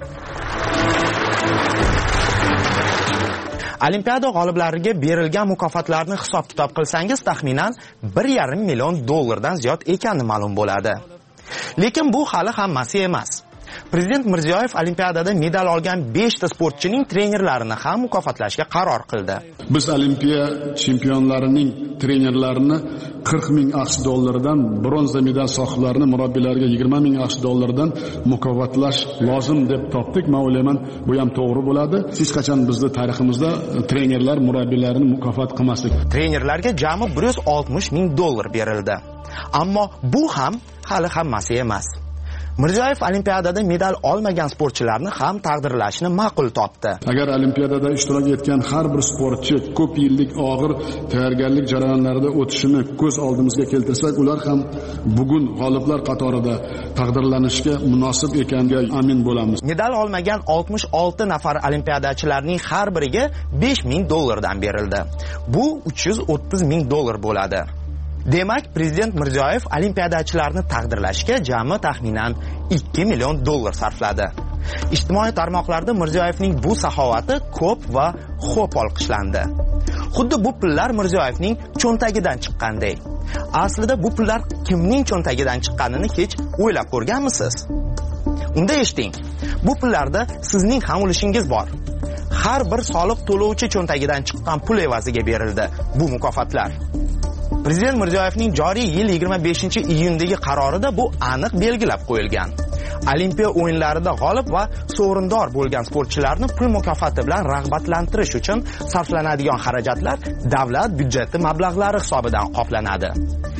Olimpiada g'oliblariga berilgan mukofotlarni hisob-kitob qilsangiz, taxminan bir yarim million dollardan ziyod ekani ma'lum bo'ladi. Lekin bu hali hammasi emas. Prezident Mirziyoyev olimpiadada medal olgan beshta sportchining trenerlarini ham mukofotlashga qaror qildi. Biz olimpiya chempionlarining trenerlarini qirq ming aqsh dollaridan, bronza medal sohiblarini murabbiylarga yigirma ming aqsh dollaridan mukofotlash lozim deb topdik. Men o'ylayman, bu ham to'g'ri bo'ladi. Hech qachon bizning tariximizda trenerlar murabbiylarni mukofot qilmasdik. Trenerlarga jami bir yuz oltmish ming dollar berildi. Ammo bu ham hali hammasi emas. Mirziyoyev olimpiadada medal olmagan sportchilarni ham taqdirlashni ma'qul topdi. Agar olimpiadada ishtirok etgan har bir sportchi ko'p yillik og'ir tayyorgarlik jarayonlarida o'tishini ko'z oldimizga keltirsak, ular ham bugun g'oliblar qatorida taqdirlanishga munosib ekaniga amin bo'lamiz. Medal olmagan oltmish olti nafar olimpiadachilarning har biriga besh ming dollardan berildi. Bu uch yuz o'ttiz ming dollar bo'ladi. Demak, prezident Mirziyoyev olimpiadachilarni taqdirlashga jami taxminan ikki million dollar sarfladi. Ijtimoiy tarmoqlarda Mirziyoyevning bu saxovati ko'p va xo'p olqishlandi. Xuddi bu pullar Mirziyoyevning cho'ntagidan chiqqanday. Aslida bu pullar kimning cho'ntagidan chiqqanini hech o'ylab ko'rganmisiz? Unda eshiting. Bu pullarda sizning ham ulushingiz bor. Har bir soliq to'lovchi cho'ntagidan chiqqan pul evaziga berildi bu mukofotlar. Prezident Mirziyoyevning joriy yil yigirma beshinchi iyundagi qarorida bu aniq belgilab qo'yilgan. Olimpiya o'yinlarida g'olib va sovrindor bo'lgan sportchilarni pul mukofoti bilan rag'batlantirish uchun sarflanadigan xarajatlar davlat byudjeti mablag'lari hisobidan qoplanadi.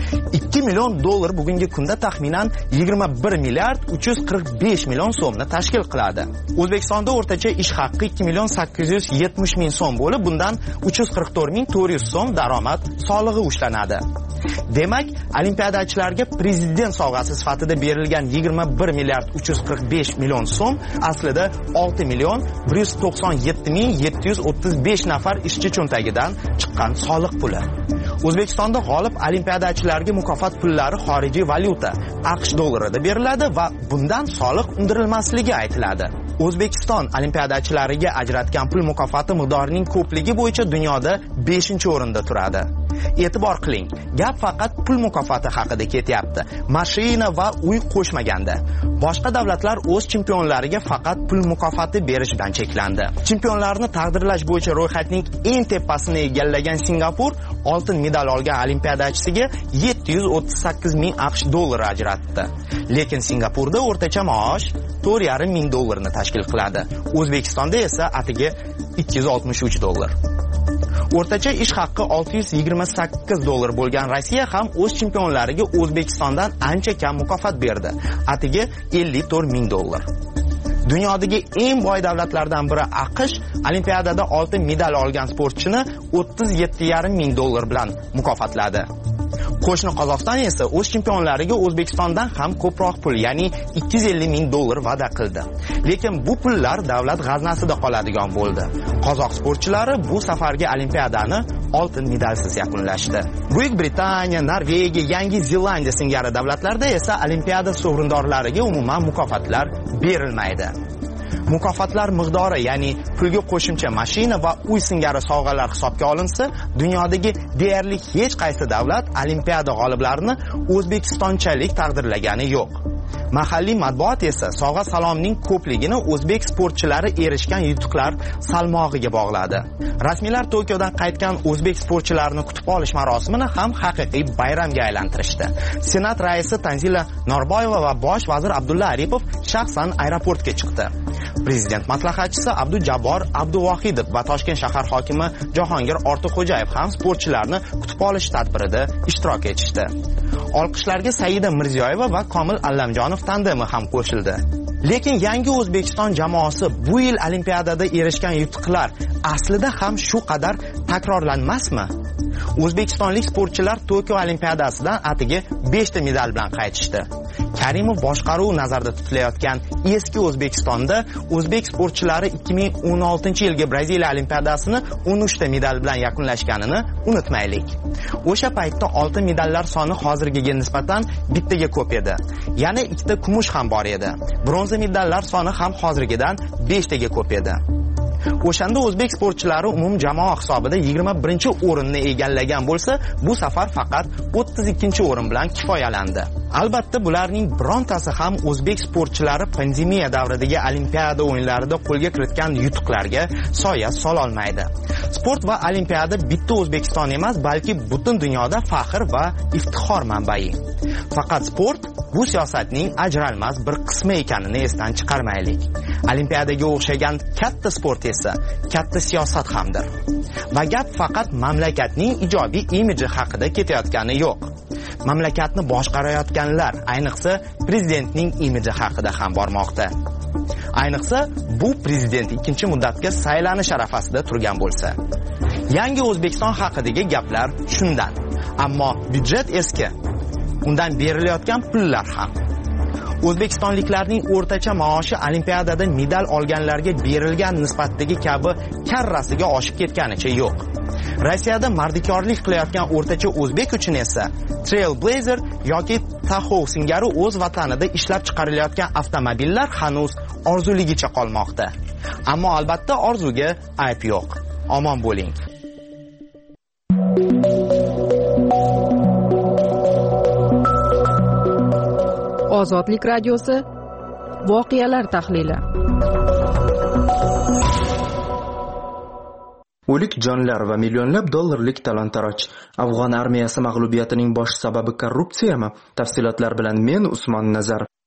ikki million dollar bugungi kunda taxminan yigirma bir milliard uch yuz qirq besh million so'mni tashkil qiladi. O'zbekistonda o'rtacha ish haqqi ikki million sakkiz yuz yetmish ming so'm bo'lib, bundan uch yuz qirq to'rt ming to'rt yuz so'm daromad solig'i ushlanadi. Demak, olimpiadachilarga prezident sovg'asi sifatida berilgan yigirma bir milliard uch yuz qirq besh million so'm aslida olti million bir yuz to'qson yetti ming yetti yuz o'ttiz besh nafar ishchi cho'ntagidan chiqqan soliq puli. O'zbekistonda g'olib olimpiadachilarga mukofot pullari xorijiy valyuta AQSh dollarida beriladi va bundan soliq undirilmasligi aytiladi. O'zbekiston olimpiadachilariga ajratgan pul mukofoti miqdorining ko'pligi bo'yicha dunyoda beshinchi o'rinda turadi. E'tibor qiling, gap faqat pul mukofoti haqida ketyapti. Mashina va uy qo'shmaganda. Boshqa davlatlar o'z chempionlariga faqat pul mukofoti berishdan cheklandi. Chempionlarni taqdirlash bo'yicha ro'yxatning eng tepasini egallagan Singapur oltin medal olgan olimpiadachisiga yetti yuz o'ttiz sakkiz ming AQSh dollari ajratdi. Lekin Singapurda o'rtacha maosh to'rt yarim ming dollarni tashkil qiladi. O'zbekistonda esa atigi ikki yuz oltmish uch dollar. O'rtacha ish haqqi olti yuz yigirma sakkiz dollar bo'lgan Rossiya ham o'z chempionlariga O'zbekistondan ancha kam mukofot berdi. Atigi ellik to'rt ming dollar. Dunyodagi eng boy davlatlardan biri AQSh olimpiadada oltin medal olgan sportchini o'ttiz yetti yarim ming dollar bilan mukofotladi. Qo'shni Qozog'iston esa o'z chempionlariga O'zbekistondan ham ko'proq pul, ya'ni ikki yuz ellik ming dollar va'da qildi. Lekin bu pullar davlat g'aznasida qoladigan bo'ldi. Qozoq sportchilari bu safargi olimpiadani oltin medalsiz yakunlashdi. Buyuk Britaniya, Norvegiya, Yangi Zelandiya singari davlatlarda esa olimpiada sovrindorlariga umuman mukofotlar berilmaydi. Mukofotlar miqdori, ya'ni pulga qo'shimcha mashina va uy singari sovg'alar hisobga olinsa, dunyodagi deyarli hech qaysi davlat olimpiada g'oliblarini o'zbekistonchalik taqdirlagani yo'q. Mahalliy matbuot esa sovg'a salomning ko'pligini o'zbek sportchilari erishgan yutuqlar salmog'iga bog'ladi. Rasmiylar Tokiodan qaytgan o'zbek sportchilarini kutib olish marosimini ham haqiqiy bayramga aylantirishdi. Senat raisi Tanzila Norboyeva va bosh vazir Abdulla Aripov shaxsan aeroportga chiqdi. Prezident maslahatchisi Abdujabbor Abduvohidov va Toshkent shahar hokimi Jahongir Ortiqxo'jayev ham sportchilarni kutib olish tadbirida ishtirok etishdi. Olqishlarga Saida Mirziyoyeva va Komil Allamjonov tandemi ham qo'shildi. Lekin yangi O'zbekiston jamoasi bu yil olimpiadada erishgan yutuqlar aslida ham shu qadar takrorlanmasmi? O'zbekistonlik sportchilar Tokio olimpiadasidan atigi beshta medal bilan qaytishdi. Karimov boshqaruvi nazarda tutilayotgan eski O'zbekistonda o'zbek sportchilari ikki ming o'n oltinchi yilgi Braziliya olimpiadasini o'n uchta medal bilan yakunlashganini unutmaylik. O'sha paytda oltin medallar soni hozirgiga nisbatan bittaga ko'p edi. Yana ikkita kumush ham bor edi. Bronza medallar soni ham hozirgidan beshtaga ko'p edi. O'shanda o'zbek sportchilari umum jamoa hisobida yigirma birinchi o'rinni egallagan bo'lsa, bu safar faqat o'ttiz ikkinchi o'rin bilan kifoyalandi. Albatta, bularning birontasi ham o'zbek sportchilari pandemiya davridagi olimpiada o'yinlarida qo'lga kiritgan yutuqlarga soya sola olmaydi. Sport va olimpiada bitta O'zbekiston emas, balki butun dunyoda faxr va iftixor manbai. Faqat sport bu siyosatning ajralmas bir qismi ekanini esdan chiqarmaylik. Olimpiadaga o'xshagan katta sport esa katta siyosat hamdir. Va gap faqat mamlakatning ijobiy imiji haqida ketayotgani yo'q. Mamlakatni boshqarayotganlar, ayniqsa prezidentning imiji haqida ham bormoqda. Ayniqsa bu prezident ikkinchi muddatga saylanish arafasida turgan bo'lsa. Yangi O'zbekiston haqidagi gaplar shundan. Ammo byudjet eski. Undan berilayotgan pullar ham. O'zbekistonliklarning o'rtacha maoshi olimpiadada medal olganlarga berilgan nisbatdagi kabi karrasiga oshib ketganicha yo'q. Rossiyada mardikorlik qilayotgan o'rtacha o'zbek uchun esa Trailblazer yoki Tahoe singari o'z vatanida ishlab chiqarilayotgan avtomobillar hanuz orzuligicha qolmoqda. Ammo albatta orzuga ayb yo'q. Omon bo'ling. Ozodlik radiosi voqealar tahlili. O'lik jonlar va millionlab dollarlik talon-taroj. Afg'on armiyasi mag'lubiyatining bosh sababi korrupsiyami? Tafsilotlar bilan men Usmon Nazarov.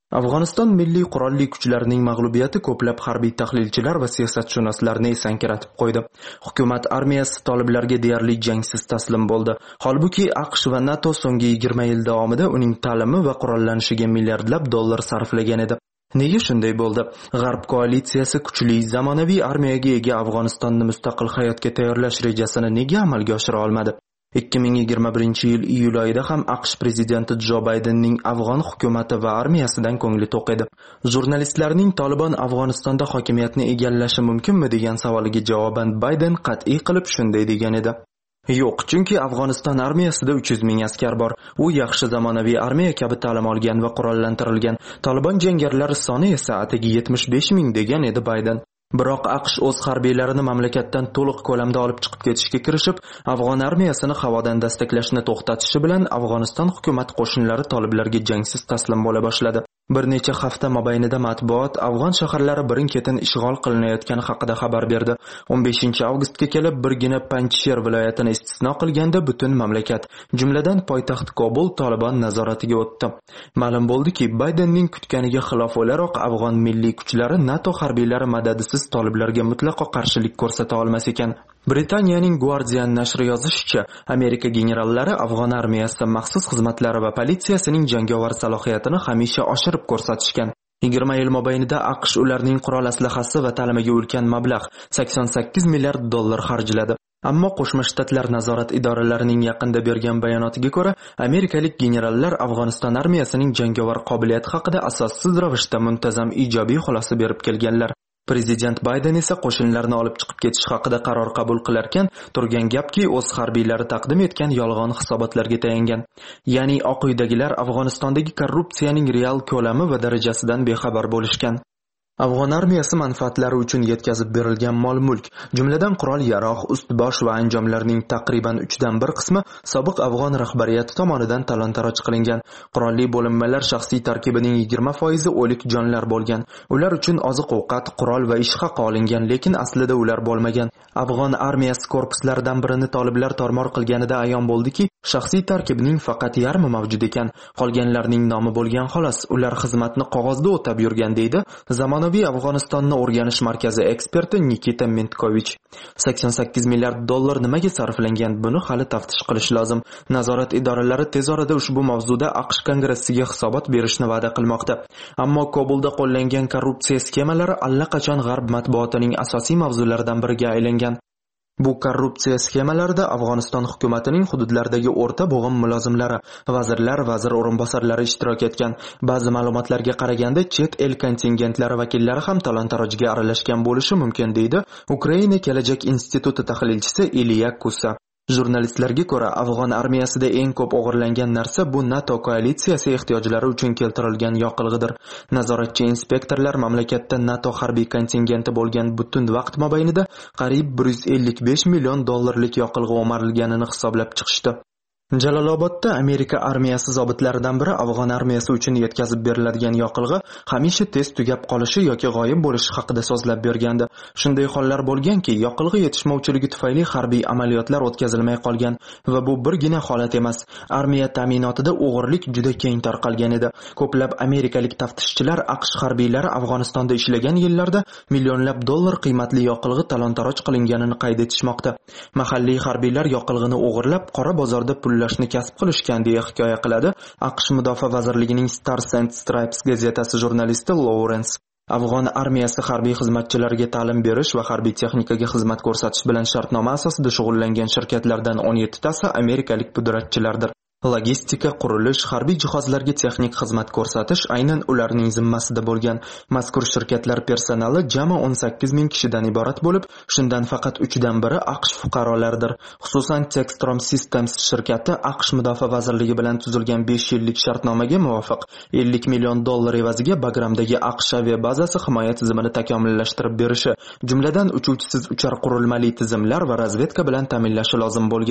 Afg'oniston milliy qurolli kuchlarining mag'lubiyati ko'plab harbiy tahlilchilar va siyosatshunoslarni esankiratib qo'ydi. Hukumat armiyasi toliblarga deyarli jangsiz taslim bo'ldi. Holbuki AQSh va NATO so'nggi yigirma yil davomida uning ta'limi va qurollanishiga milliardlab dollar sarflagan edi. Nega shunday bo'ldi? G'arb koalitsiyasi kuchli zamonaviy armiyaga ega Afg'onistonni mustaqil hayotga tayyorlash rejasini nega amalga oshira olmadi? ikki ming yigirma birinchi yil iyul oyida ham AQSh prezidenti Jo Baydenning Afg'on hukumati va armiyasidan ko'ngli to'q edi. Jurnalistlarning Tolibon Afg'onistonda hokimiyatni egallashi mumkinmi degan savoliga javoban Bayden qat'iy qilib shunday degan edi. Yo'q, chunki Afg'oniston armiyasida uch yuz ming askar bor. U yaxshi zamonaviy armiya kabi ta'lim olgan va qurollantirilgan. Tolibon jangarilar soni esa atigi yetmish besh ming degan edi Bayden. Biroq AQSh o'z harbiylarini mamlakatdan to'liq ko'lamda olib chiqib ketishga kirishib, Afg'on armiyasini havodan dastaklashni to'xtatishi bilan Afg'oniston hukumat qo'shinlari toliblarga jangsiz taslim bo'la boshladi. Bir necha hafta mobaynida matbuot Afg'on shaharlari birin-ketin ishg'ol qilinayotgani haqida xabar berdi. o'n beshinchi avgustga kelib birgina Panjsher viloyatini istisno qilganda butun mamlakat, jumladan poytaxt Kobul Tolibon nazoratiga o'tdi. Ma'lum bo'ldiki, Baydenning kutganiga xilof o'laroq Afg'on milliy kuchlari NATO harbiylari madadisiz toliblarga mutlaqo qarshilik ko'rsata olmas ekan. Britaniyaning Guardian nashri yozishicha, Amerika generallari Afg'on armiyasi, maxsus xizmatlari va politsiyasining jangovar salohiyatini hamisha oshirib ko'rsatishgan. yigirma yil mobaynida AQSh ularning qurol aslahasi va ta'limiga ulkan mablag' sakson sakkiz milliard dollar xarjladi. Ammo Qo'shma Shtatlar nazorat idoralarining yaqinda bergan bayonotiga ko'ra, amerikalik generallar Afg'oniston armiyasining jangovar qobiliyati haqida asossiz ravishda muntazam ijobiy xulosa berib kelganlar. Prezident Bayden esa qo'shinlarni olib chiqib ketish haqida qaror qabul qilarkan, turgan gapki, o'z harbiylari taqdim etgan yolg'on hisobotlarga tayangan. Ya'ni oq uydagilar Afg'onistondagi korrupsiyaning real ko'lami va darajasidan bexabar bo'lishgan. Afg'on armiyasi manfaatlari uchun yetkazib berilgan mol-mulk, jumladan qurol-yarog', ust-bosh va anjomlarning taqriban uchdan bir qismi sobiq Afg'on rahbariyati tomonidan talon-taroj qilingan. Qurolli bo'linmalar shaxsiy tarkibining yigirma foizi o'lik jonlar bo'lgan. Ular uchun oziq-ovqat, qurol va ish haqi olingan, lekin aslida ular bo'lmagan. Afg'on armiyasi korpuslaridan birini toliblar tormor qilganida ayon bo'ldiki, shaxsiy tarkibning faqat yarmi mavjud ekan. Qolganlarning nomi bo'lgan xolos. Ular xizmatni qog'ozda o'tab yurgan deydi zamonaviy Afg'onistonni o'rganish markazi eksperti Nikita Mentkovich. sakson sakkiz milliard dollar nimaga sarflangan? Buni hali taftish qilish lozim. Nazorat idoralari tez orada ushbu mavzuda AQSh kongressiga hisobot berishni va'da qilmoqda. Ammo Kobulda qo'llangan korrupsiya sxemalari allaqachon g'arb matbuotining asosiy mavzularidan biriga aylangan. Bu korrupsiya sxemalarida Afg'oniston hukumatining hududlardagi o'rta bo'g'im mulozimlari, vazirlar, vazir o'rinbosarlari ishtirok etgan. Ba'zi ma'lumotlarga qaraganda chet el kontingentlari vakillari ham talon-tarojga aralashgan bo'lishi mumkin, deydi Ukraina kelajak instituti tahlilchisi Iliya Kusa. Jurnalistlarga ko'ra, Afg'on armiyasida eng ko'p o'g'irlangan narsa bu NATO koalitsiyasi ehtiyojlari uchun keltirilgan yoqilg'idir. Nazoratchi inspektorlar mamlakatda NATO harbiy kontingenti bo'lgan butun vaqt mobaynida qariyb bir yuz ellik besh million dollarlik yoqilg'i o'marilganini hisoblab chiqishdi. Jalolobodda Amerika armiyasi zobitlaridan biri Afg'on armiyasi uchun yetkazib beriladigan yoqilg'i hamisha tez tugab qolishi yoki g'oyib bo'lishi haqida so'zlab bergandi. Shunday hollar bo'lganki, yoqilg'i yetishmovchiligi tufayli harbiy amaliyotlar o'tkazilmay qolgan va bu birgina holat emas. Armiya ta'minotida o'g'irlik juda keng tarqalgan edi. Ko'plab amerikalik taftishchilar AQSh harbiylari Afg'onistonda ishlagan yillarda millionlab dollar qiymatli yoqilg'i talon-taroj qilinganini qayd etishmoqda. Mahalliy harbiylar yoqilg'ini o'g'irlab qora bozorda pul lashni kasb qilishgan deya hikoya qiladi AQSh Mudofaa vazirligining Stars and Stripes gazetasi jurnalisti Lawrence. Afg'on armiyasi harbiy xizmatchilariga ta'lim berish va harbiy texnikaga xizmat ko'rsatish bilan shartnoma asosida shug'ullangan shirkatlardan o'n yettitasi amerikalik pudratchilardir. Logistika, qurilish, harbiy jihozlarga texnik xizmat ko'rsatish aynan ularning zimmasida bo'lgan. Mazkur shirkatlar personali jami o'n sakkiz ming kishidan iborat bo'lib, shundan faqat uchdan biri AQSh fuqarolaridir. Xususan, Textron Systems shirkati AQSh Mudofaa vazirligi bilan tuzilgan besh yillik shartnomaga muvofiq ellik million dollar evaziga Bagramdagi AQSh aviabazasi himoya tizimini takomillashtirib berishi, jumladan uchuvchisiz uchar qurilmali tizimlar va razvedka bilan ta'minlashi lozim bo'lgan.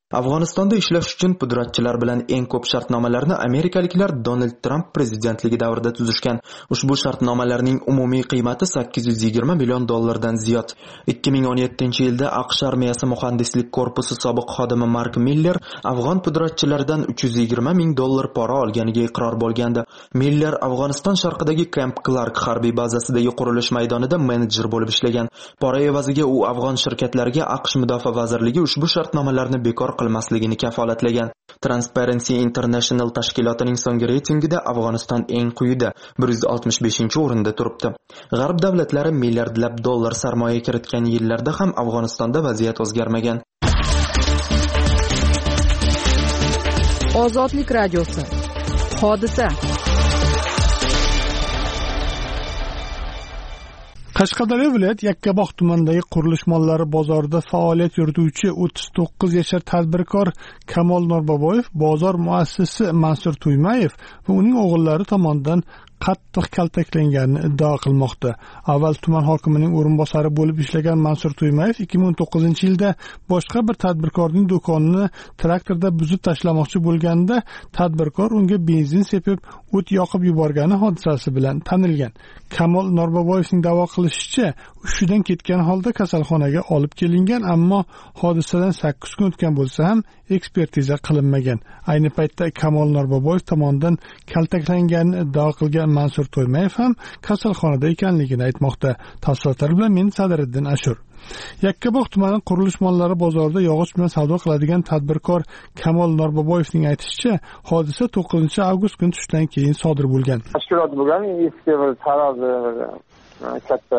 Afg'onistonda ishlash uchun pudratchilar bilan eng ko'p shartnomalarni amerikaliklar Donald Trump prezidentligi davrida tuzishgan. Ushbu shartnomalarning umumiy qiymati sakkiz yuz yigirma million dollardan ziyod. ikki ming o'n yettinchi yilda AQSh armiyasi muhandislik korpusi sobiq xodimi Mark Miller afg'on pudratchilaridan uch yuz yigirma ming dollar pora olganiga iqror bo'lgandi. Miller Afg'oniston sharqidagi Camp Clark harbiy bazasidagi qurilish maydonida menejer bo'lib ishlagan. Pora evaziga u afg'on shirkatlariga AQSh mudofaa vazirligi ushbu shartnomalarni bekor qilmasligini kafolatlagan. Transparency International tashkilotining so'nggi reytingida Afg'oniston eng quyida bir yuz oltmish beshinchi o'rinda turibdi. G'arb davlatlari milliardlab dollar sarmoya kiritgan yillarda ham Afg'onistonda vaziyat o'zgarmagan. Ozodlik radiosi. Hodisa. Qashqadaryo viloyat Yakkabog' tumanidagi qurilish mollari bozorida faoliyat yurituvchi o'ttiz to'qqiz yashar tadbirkor Kamol Norboboyev bozor muassisi Mansur Tuymayev va uning o'g'illari tomonidan qattiq kaltaklanganini iddao qilmoqda. Avval tuman hokimining o'rinbosari bo'lib ishlagan Mansur Tuymayev ikki ming o'n to'qqizinchi yilda boshqa bir tadbirkorning do'konini traktorda buzib tashlamoqchi bo'lganda tadbirkor unga benzin sepib o't yoqib yuborgani hodisasi bilan tanilgan. Kamol Norboboyevning da'vo qilishicha, hushidan ketgan holda kasalxonaga olib kelingan, ammo hodisadan sakkiz kun o'tgan bo'lsa ham ekspertiza qilinmagan. Ayni paytda Kamol Norboboyev tomonidan kaltaklanganini iddao qilgan Mansur Tuymayev ham kasalxonada ekanligini aytmoqda. Tafsilotlar bilan men Sadriddin Ashur. Yakkabog' tumani qurilish mollari bozorida yog'och bilan savdo qiladigan tadbirkor Kamol Norboboyevning aytishicha, hodisa to'qqizinchi avgust kuni tushdan keyin sodir bo'lgan. Tashkilot bo'lgan, eski bir tarozi, katta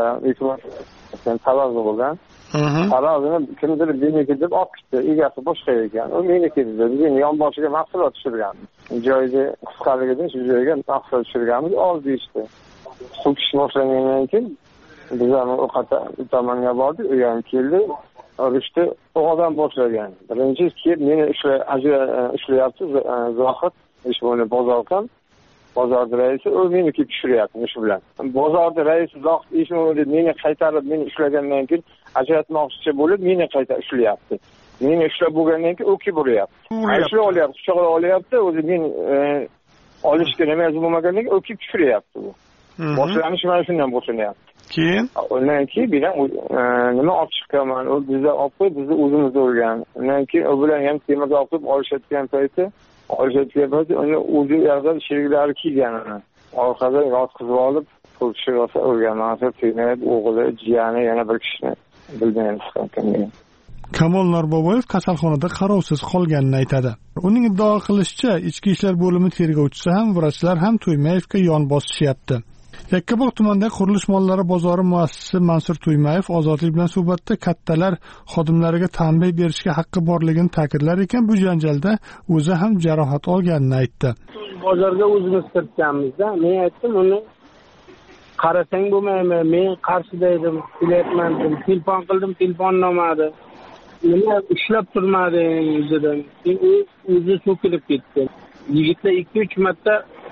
tarozi bo'lgan. Tarozini kimdir meniki deb olib ketdi, egasi boshqa ekan. U meniki dedi, bizning yonboshiga mahsulot tushirgan. Joyda qisqaligidan shu joyga mahsulot tushirganmiz, oldi işte. So'kish boshlangandan keyin biz ham o'qata tomonga bordik, u ham keldi, urishdi, o'g'adan boshlagan. Birinchi kelib meni ishlayapti Zohid, ish bo'ni bozordan. Bozor raisi u meni kelib tushiryapti ish bilan. Bozorda raisi Zohid ishini meni qaytarib, meni ishlagandan keyin ajratmoqchi bo'lib, meni qayta ishlayapti. Meni ishlab bo'lgandan keyin u kelib uryapti. Ishlab olyapti, shug'ul olyapti, o'zi men olishga nima bo'lmagandan keyin u kelib tushiryapti bu. Boshlanish mana shundan boshlanyapti. Keyin undan keyin bilan nima olib chiqqanman, u bizda olib qo'yib, bizni o'zimizda urgan. Undan keyin u bilan ham temaga olib olishayotgan payti, olishayotgan payti uni o'zi yerdan sheriklari kelgan uni. Orqadan yotqizib olib, pul tushirib urgan. Mansur Tuymayev o'g'li, jiyani yana bir kishini bilmaymiz ekan. Kamol Norboboyev kasalxonada qarovsiz qolganini aytadi. Uning iddao qilishicha, ichki ishlar bo'limi tergovchisi ham, vrachlar ham Tuymayevga yon bosishyapti. Yakkabog' tumanidagi qurilish mollari bozori muassisi Mansur Tuymayev Ozodlik bilan suhbatda kattalar xodimlariga tanbeh berishga haqqi borligini ta'kidlar ekan, bu janjalda o'zi ham jarohat olganini aytdi. Bozorga o'zimiz kiritganmizda, men aytdim, uni qarasang bo'lmaymi? Men qarshida edim, kelayapman dedim, telefon qildim, telefon olmadi. Nima ishlab turmading dedim. U o'zi so'kilib ketdi. Yigitlar ikki uch marta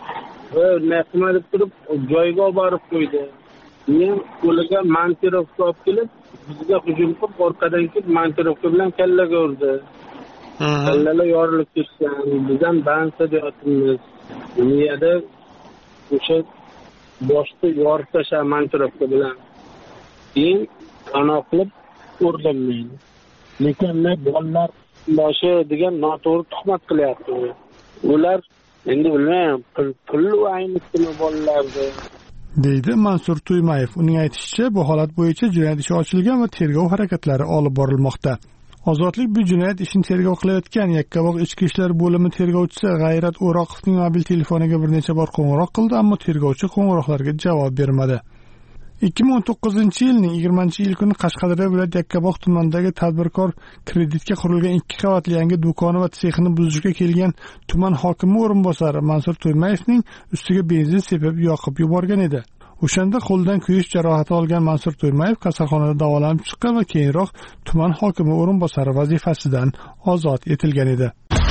nima deb turib joyiga olib borib qo'ydi. Men qo'liga montirovka olib kelib, bizga hujum qilib, orqadan kelib montirovka bilan kallaga urdi. Kallalar yorilib ketgan. Biz ham bansa deyapmiz. Niyada o'sha boshni yorib tashlab montirovka bilan. Keyin qanoq qilib urdim men. Lekin bolalar boshi degan noto'g'ri tuhmat qilyapti. Ular endi bilmayman, pul ayniqmi bolalarga, deydi Mansur Tuymayev. Uning aytishicha, bu holat bo'yicha jinoyat ishi ochilgan va tergov harakatlari olib borilmoqda. Ozodlik bu jinoyat ishini tergov qilayotgan Yakkabog' ichki ishlar bo'limi tergovchisi G'ayrat O'roqovning mobil telefoniga bir necha bor qo'ng'iroq qildi, ammo tergovchi qo'ng'iroqlarga javob bermadi. ikki ming o'n to'qqizinchi yilning yigirmanchi iyul kuni Qashqadaryo viloyat Yakkabog' tumanidagi tadbirkor kreditga qurilgan ikki qavatli yangi do'koni va sexini buzishga kelgan tuman hokimi o'rinbosari Mansur Tuymayevning ustiga benzin sepib yoqib yuborgan edi. O'shanda qo'ldan kuyish jarohati olgan Mansur Tuymayev kasalxonada davolanib chiqqan va keyinroq tuman hokimi o'rinbosari vazifasidan ozod etilgan edi.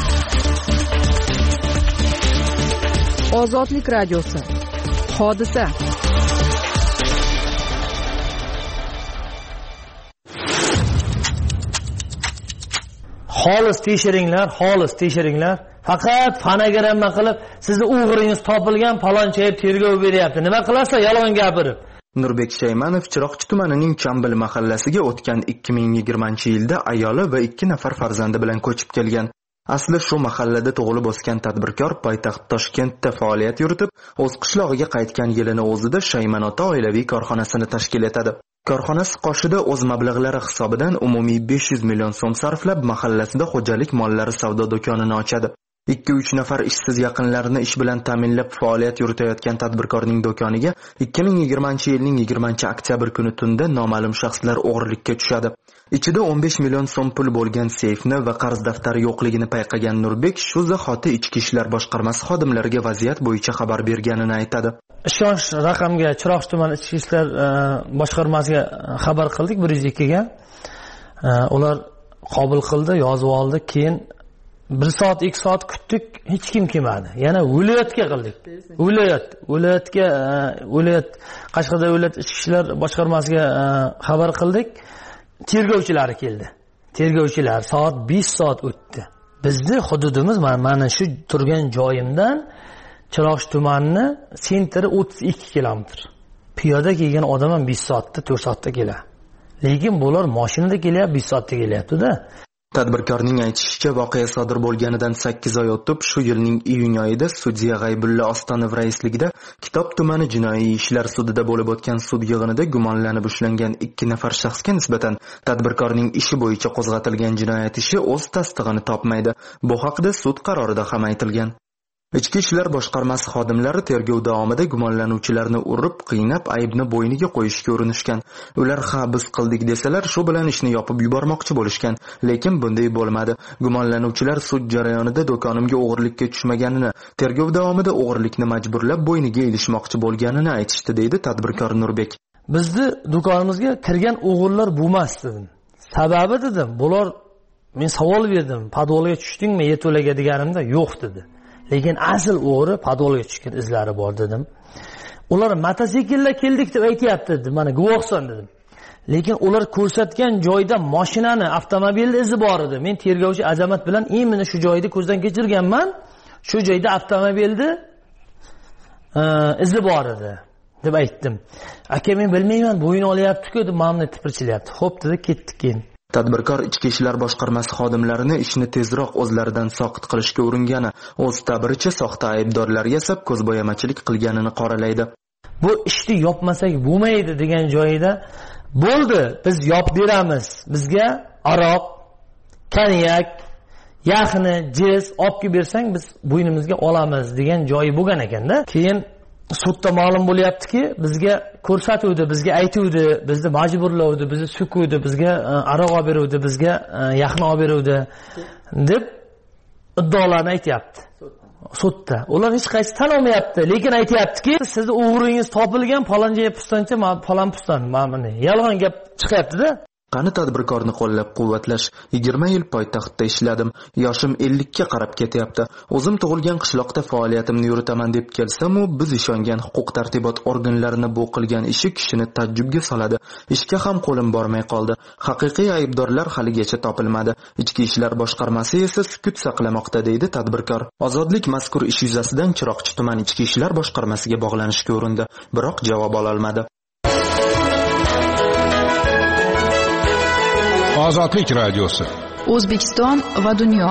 Ozodlik radiosi. Hodisa. xolis tekshiringlar, xolis tekshiringlar. Faqat fonogramma qilib, sizni o'g'ringiz topilgan, palonchayib tergov beryapti. Nima qilarsa yolg'on gapirib. Nurbek Shaymanov Chiroqchi tumanining Chambil mahallasiga o'tgan ikki ming yigirmanchi yilda ayoli va ikki nafar farzandi bilan ko'chib kelgan. Asli shu mahallada tug'ilib o'sgan tadbirkor poytaxt Toshkentda faoliyat yuritib, o'z qishlog'iga qaytgan yilini o'zida Shayman ota oilaviy korxonasini tashkil etadi. Korxonasi qoshida o'z mablag'lari hisobidan umumiy besh yuz million so'm sarflab mahallasida xo'jalik mollari savdo do'konini ochadi. ikki uch nafar ishsiz yaqinlarini ish bilan ta'minlab faoliyat yuritayotgan tadbirkorning do'koniga ikki ming yigirmanchi yilning yigirmanchi oktyabr kuni tunda noma'lum shaxslar o'g'irlikka tushadi. Ichida o'n besh million so'm pul bo'lgan seyfni va qarz daftari yo'qligini payqagan Nurbek shu zahoti Ichki ishlar boshqarmasi xodimlariga vaziyat bo'yicha xabar berganini aytadi. Ishonch raqamga Chiroqchi tumani Ichki ishlar boshqarmasiga xabar qildik bir yuz ikki ga. Ular qabul qildi, yozib oldi, keyin bir soat ikki soat kutdik, hech kim kelmadi. Yana viloyatga qildik. Viloyat, viloyatga, viloyat Qashqadaryo viloyat ichki ishlar boshqarmasiga xabar qildik. Tergovchilari keldi. Tergovchilar soat besh soat o'tdi. Bizni hududimiz mana shu turgan joyimdan Chiroqchi tumanining sentri o'ttiz ikki kilometr. Piyoda kelgan odam ham besh soatda, to'rt soatda keladi. Lekin bular mashinada kelyapti, besh soatda kelyapti-da. Tadbirkorning aytishicha, voqea sodir bo'lganidan sakkiz oy o'tib, shu yilning iyun oyida sudya G'aybulla Ostonov raisligida Kitob tumani jinoiy ishlar sudida bo'lib o'tgan sud yig'inida gumonlanib ushlangan ikki nafar shaxsga nisbatan tadbirkorning ishi bo'yicha qo'zg'atilgan jinoyat ishi o'z tasdig'ini topmaydi. Bu haqda sud qarorida ham aytilgan. Ichki ishlar boshqarmasi xodimlari tergov davomida gumonlanuvchilarni urib, qiynab, aybni bo'yniga qo'yishga urinishgan. Ular ha biz qildik desalar, shu bilan ishni yopib yubormoqchi bo'lishgan, lekin bunday bo'lmadi. Gumonlanuvchilar sud jarayonida do'konimga o'g'irlikka tushmaganini, tergov davomida o'g'irlikni majburlab bo'yniga ilishmoqchi bo'lganini aytishdi, deydi tadbirkor Nurbek. Bizni do'konimizga kirgan o'g'irlar bo'lmas dedim. Sababi dedim, bular men savol berdim, podvolga tushdingmi, yeto'laga deganimda yo'q dedi. Lekin asl o'g'ri podvolga tushgan izlari bor dedim. Ular mototsiklda keldik deb aytayapti dedi. Mana guvohsan dedim. Lekin ular ko'rsatgan joyda mashinani, avtomobilni izi bor edi. Men tergovchi Azamat bilan imini shu joyda ko'zdan kechirganman. Shu joyda avtomobilni izi bor edi deb aytdim. Aka men bilmayman, bo'yin olyapti-ku deb mamnun tipirchilyapti. Xo'p dedi, ketdik keyin. Tadbirkor Ichki ishlar boshqarmasi xodimlarini ishni tezroq o'zlaridan soqit qilishga uringani, o'z ta'biricha soxta aybdorlar yasab ko'zbo'yamachilik qilganini qoralaydi. Bu ishni yopmasak bo'lmaydi degan joyida bo'ldi, biz yop beramiz. Bizga aroq, konyak, yaxni, jiz olib kelib bersang biz bo'ynimizga olamiz degan joyi bo'lgan ekanda. Keyin sudda ma'lum bo'lyaptiki, bizga ko'rsatuvdi, bizga aytuvdi, bizni majburlovdi, bizni sukuvdi, bizga aroq olib beruvdi, bizga yaxni olib beruvdi deb iddaolarni aytayapti. Sudda. Ular hech qaysi tan olmayapti, lekin aytayaptiki, sizni o'g'ringiz topilgan, faloncha pustoncha, falon puston, mana yolg'on gap chiqyapti-da. Qani tadbirkorni qo'llab-quvvatlash. yigirma yil poytaxtda ishladim. Yoshim ellikka qarab ketyapti. O'zim tug'ilgan qishloqda faoliyatimni yuritaman deb kelsam, u biz ishongan huquq-tartibot organlarini bu qilgan ishi kishini tajjubga soladi. Ishga ham qo'lim bormay qoldi. Haqiqiy aybdorlar haligacha topilmadi. Ichki ishlar boshqarmasi esa sukut saqlamoqda, deydi tadbirkor. Ozodlik mazkur ish yuzasidan Chiroqchi tuman ichki ishlar boshqarmasiga bog'lanishga urindi, biroq javob ola olmadi. Ozodlik radiosi. O'zbekiston va dunyo.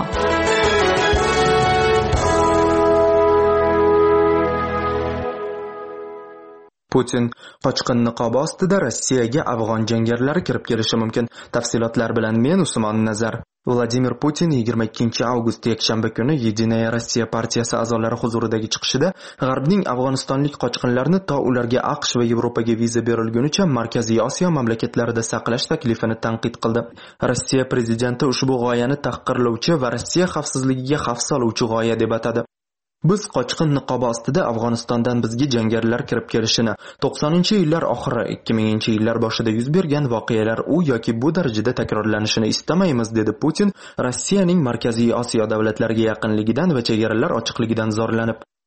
Putin qochqin niqobi ostida Rossiyaga afg'on jangarilari kirib kelishi mumkin. Tafsilotlar bilan men Usmon Nazar. Vladimir Putin yigirma ikkinchi avgust yakshanba kuni Yedinaya Rossiya partiyasi a'zolari huzuridagi chiqishida G'arbning Afg'onistonlik qochqinlarni to ularga AQSh va Yevropaga viza berilgunicha Markaziy Osiyo mamlakatlarida saqlash taklifini tanqid qildi. Rossiya prezidenti ushbu g'oyani tahqirlovchi va Rossiya xavfsizligiga xavf soluvchi g'oya deb atadi. Biz qochqin niqobi ostida Afg'onistondan bizga jangarilar kirib kelishini, to'qsoninchi yillar oxiri, ikki minginchi yillar boshida yuz bergan voqealar u yoki bu darajada takrorlanishini istamaymiz, dedi Putin, Rossiyaning Markaziy Osiyo davlatlariga yaqinligidan va chegaralar ochiqligidan zorlanib.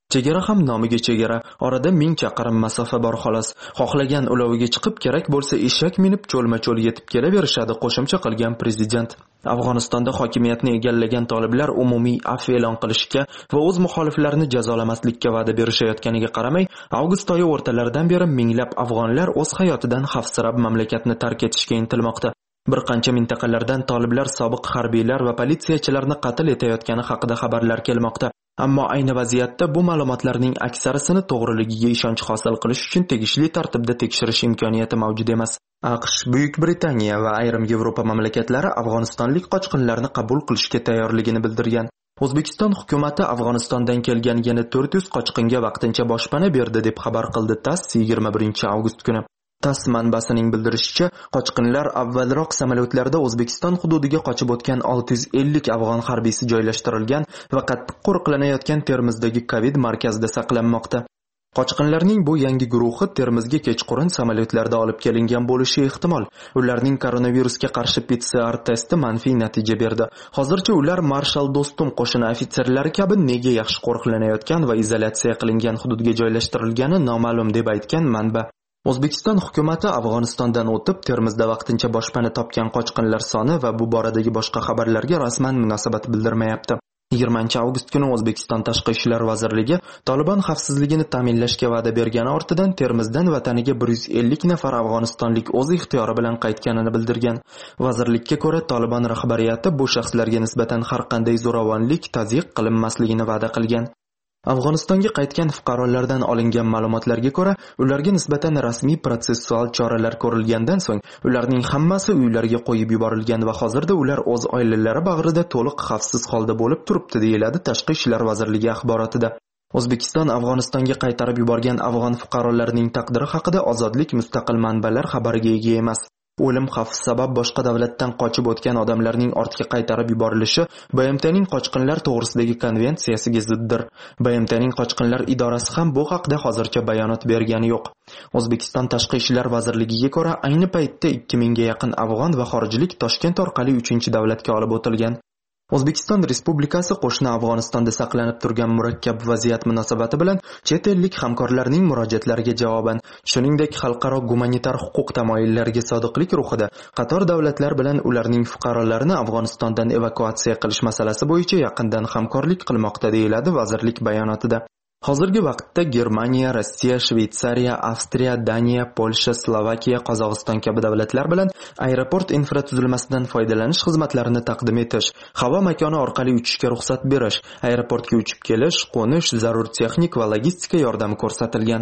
Chegara ham nomiga chegara, orada ming chaqirim masofa bor xolos. Xohlagan uloviga chiqib, kerak bo'lsa eshak minib cho'lma-cho'l yetib kelaverishadi, qo'shimcha qilgan prezident. Afg'onistonda hokimiyatni egallagan toliblar umumiy afv e'lon qilishga va o'z muxoliflarini jazolamaslikka va'da berishayotganiga qaramay, avgust oyi o'rtalaridan beri minglab afg'onlar o'z hayotidan xavfsirab mamlakatni tark etishga intilmoqda. Bir qancha mintaqalardan toliblar sobiq harbiylar va politsiyachilarni qatl etayotgani haqida xabarlar kelmoqda. Ammo ayni vaziyatda bu ma'lumotlarning aksarisini to'g'riligiga ishonch hosil qilish uchun tegishli tartibda tekshirish imkoniyati mavjud emas. AQSh, Buyuk Britaniya va ayrim Yevropa mamlakatlari afg'onistonlik qochqinlarni qabul qilishga tayyorligini bildirgan. O'zbekiston hukumatı Afg'onistondan kelgan yana to'rt yuz qochqinga vaqtincha boshpana berdi deb xabar qildi TASS yigirma birinchi avgust kuni. TASS manbasining bildirishicha, qochqinlar avvalroq samolyotlarda O'zbekiston hududiga qochib o'tgan olti yuz ellik afg'on harbiysi joylashtirilgan va qattiq qo'riqlanayotgan Termizdagi Covid markazida saqlanmoqda. Qochqinlarning bu yangi guruhi Termizga kechqurun samolyotlarda olib kelingan bo'lishi ehtimol. Ularning koronavirusga qarshi P C R testi manfiy natija berdi. Hozircha ular Marshal Do'stum qo'shini ofitserlari kabi nega yaxshi qo'riqlanayotgan va izolyatsiya qilingan hududga joylashtirilgani noma'lum deb aytgan manba. O'zbekiston hukumatı Afg'onistondan o'tib Termizda vaqtincha boshpana topgan qochqinlar soni va bu boradagi boshqa xabarlarga rasman munosabat bildirmayapti. yigirmanchi avgust kuni O'zbekiston Tashqi ishlar vazirligi Taliban xavfsizligini ta'minlashga va'da bergani ortidan Termizdan vataniga bir yuz ellik nafar afg'onistonlik o'z ixtiyori bilan qaytganini bildirgan. Vazirlikka ko'ra, Taliban rahbariyati bu shaxslarga nisbatan har qanday zo'ravonlik, tazyiq qilinmasligini va'da qilgan. Afg'onistonga qaytgan fuqarolardan olingan ma'lumotlarga ko'ra, ularga nisbatan rasmiy protsessual choralar ko'rilgandan so'ng, ularning hammasi uylariga qo'yib yuborilgan va hozirda ular o'z oilalari bag'rida to'liq xavfsiz holda bo'lib turibdi, deyiladi Tashqi ishlar vazirligi axborotida. O'zbekiston Afg'onistonga qaytarib yuborgan afg'on fuqarolarining taqdiri haqida ozodlik mustaqil manbalar xabariga ega emas. O'lim xavfi sabab boshqa davlatdan qochib o'tgan odamlarning ortga qaytarib yuborilishi B M T'ning qochqinlar to'g'risidagi konvensiyasiga ziddir. B M T'ning qochqinlar idorasi ham bu haqda hozircha bayonot bergani yo'q. O'zbekiston Tashqi ishlar vazirligiga ko'ra, ayni paytda ikki mingga yaqin afg'on va xorijlik Toshkent orqali uchinchi davlatga olib o'tilgan. O'zbekiston Respublikasi qo'shni Afg'onistonda saqlanib turgan murakkab vaziyat munosabati bilan chet ellik hamkorlarning murojaatlariga javoban, shuningdek xalqaro gumanitar huquq tamoyillariga sodiqlik ruhida qator davlatlar bilan ularning fuqarolarini Afg'onistondan evakuatsiya qilish masalasi bo'yicha yaqindan hamkorlik qilmoqda, deyiladi vazirlik bayonotida. Hozirgi vaqtda Germaniya, Rossiya, Shveysariya, Avstriya, Daniya, Polsha, Slovakiya, Qozog'iston kabi davlatlar bilan aeroport infratuzilmasidan foydalanish xizmatlarini taqdim etish, havo makoni orqali uchishga ruxsat berish, aeroportga uchib kelish, qo'nish, zarur texnik va logistika yordami ko'rsatilgan.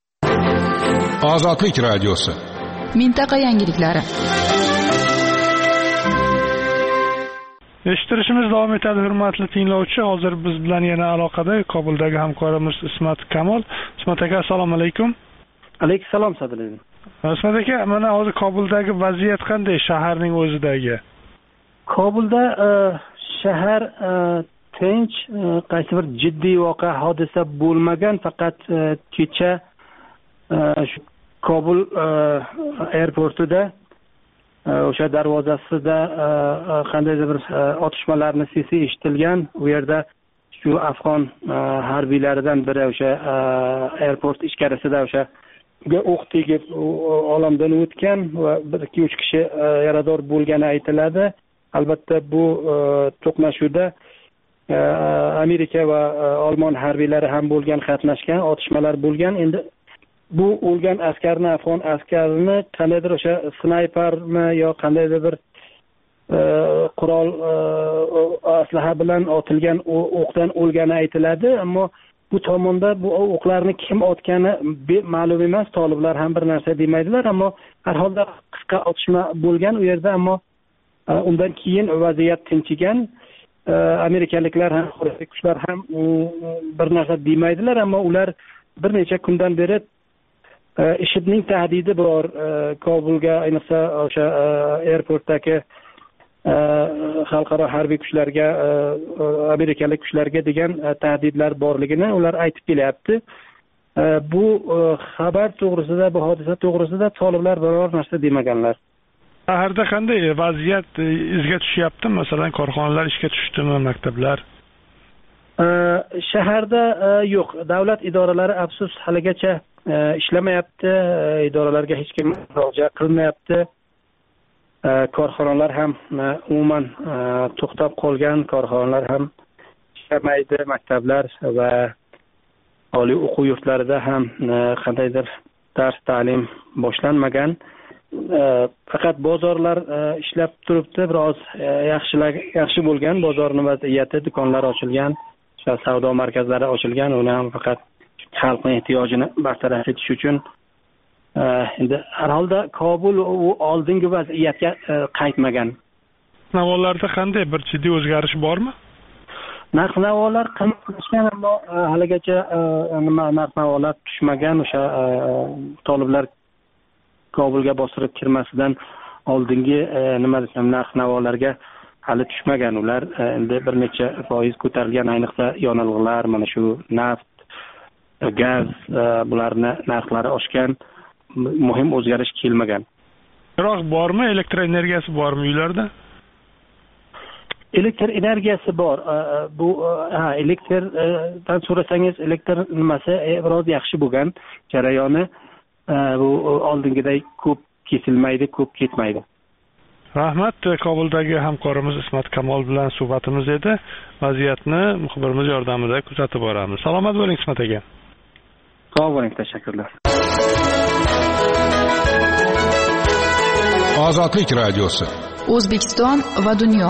Ozodlik radiosi. Mintaqa yangiliklari. Eshittirishimiz davom etadi, hurmatli tinglovchi. Hozir biz bilan yana aloqada Kobuldagi hamkorimiz Ismat Kamol. Ismat aka, assalomu alaykum. Alaykum salom, Sadriddin. Ismat aka, mana hozir Kobuldagi vaziyat qanday, shaharning o'zidagi? Kobulda shahar tinch, qaysi bir jiddiy voqea, hodisa bo'lmagan, faqat kecha shu Kobul aeroportida o'sha darvozasida qandaydir bir otishmalarning sesi eshitilgan. U yerda shu afg'on harbiylaridan biri o'sha aeroport ichkarisida o'sha o'q tegib olamdan o'tgan va bir ikki uch kishi yarador bo'lgani aytiladi. Albatta bu to'qnashuvda Amerika va Olmon harbiylari ham bo'lgan, qatnashgan, otishmalar bo'lgan. Endi bu o'lgan askarni, afg'on askarini qandaydir o'sha snaypermi yo qandaydir bir qurol aslaha bilan otilgan o'qdan o'lgani aytiladi. Ammo bu tomonda bu o'qlarni kim otgani ma'lum emas. Toliblar ham bir narsa demaydilar, ammo har holda qisqa otishma bo'lgan u yerda. Ammo undan keyin vaziyat tinchigan. Amerikaliklar ham, xorijiy kuchlar ham bir narsa demaydilar, ammo ular bir necha kundan beri IShIDning tahdidi bor. Kobulga, ayniqsa o'sha aeroportdagi xalqaro harbiy kuchlarga, amerikalik kuchlarga degan tahdidlar borligini ular aytib kelyapti. Bu xabar to'g'risida, bu hodisa to'g'risida toliblar biror narsa demaganlar. Shaharda qanday vaziyat izga tushyapti? Masalan, korxonalar ishga tushdimi, maktablar? shaharda yo'q, davlat idoralari afsus haligacha ishlamayapti, idoralarga hech kim murojaat qilmayapti. Korxonalar ham umuman to'xtab qolgan, korxonalar ham ishlamaydi, maktablar va oliy o'quv yurtlarida ham qandaydir dars ta'lim boshlanmagan. Faqat bozorlar ishlab turibdi, biroz yaxshilar yaxshi bo'lgan bozorning vaziyati, do'konlar ochilgan, savdo markazlari ochilgan, uni ham faqat xalqning ehtiyojini bartaraf etish uchun. Endi har holda Kobul u oldingi vaziyatga qaytmagan. Navolarda qanday bir jiddiy o'zgarish bormi? Narx-navolar qimmatlashgan, ammo haligacha nima narx-navolar tushmagan. O'sha toliblar Kobulga bostirib kirmasidan oldingi nima desam narx-navolarga hali tushmagan. Ular endi bir necha foiz ko'tarilgan, ayniqsa yonilg'ilar, mana shu naft, gaz bularni narxlari oshgan. Muhim o'zgarish kelmagan. Biroq bormi, elektr energiyasi bormi uylarda? Elektr energiyasi bor. Bu ha elektrdan so'rasangiz, elektr nimasi biroz yaxshi bo'lgan, jarayoni bu oldingiday ko'p kesilmaydi, ko'p ketmaydi. Rahmat. Kobuldagi hamkorimiz Ismat Kamol bilan suhbatimiz edi. Vaziyatni muxbirimiz yordamida kuzatib boramiz. Salomat bo'ling Ismat aka. Sog' bo'ling, tashakkurlar. Ozodlik radiosi. O'zbekiston va dunyo.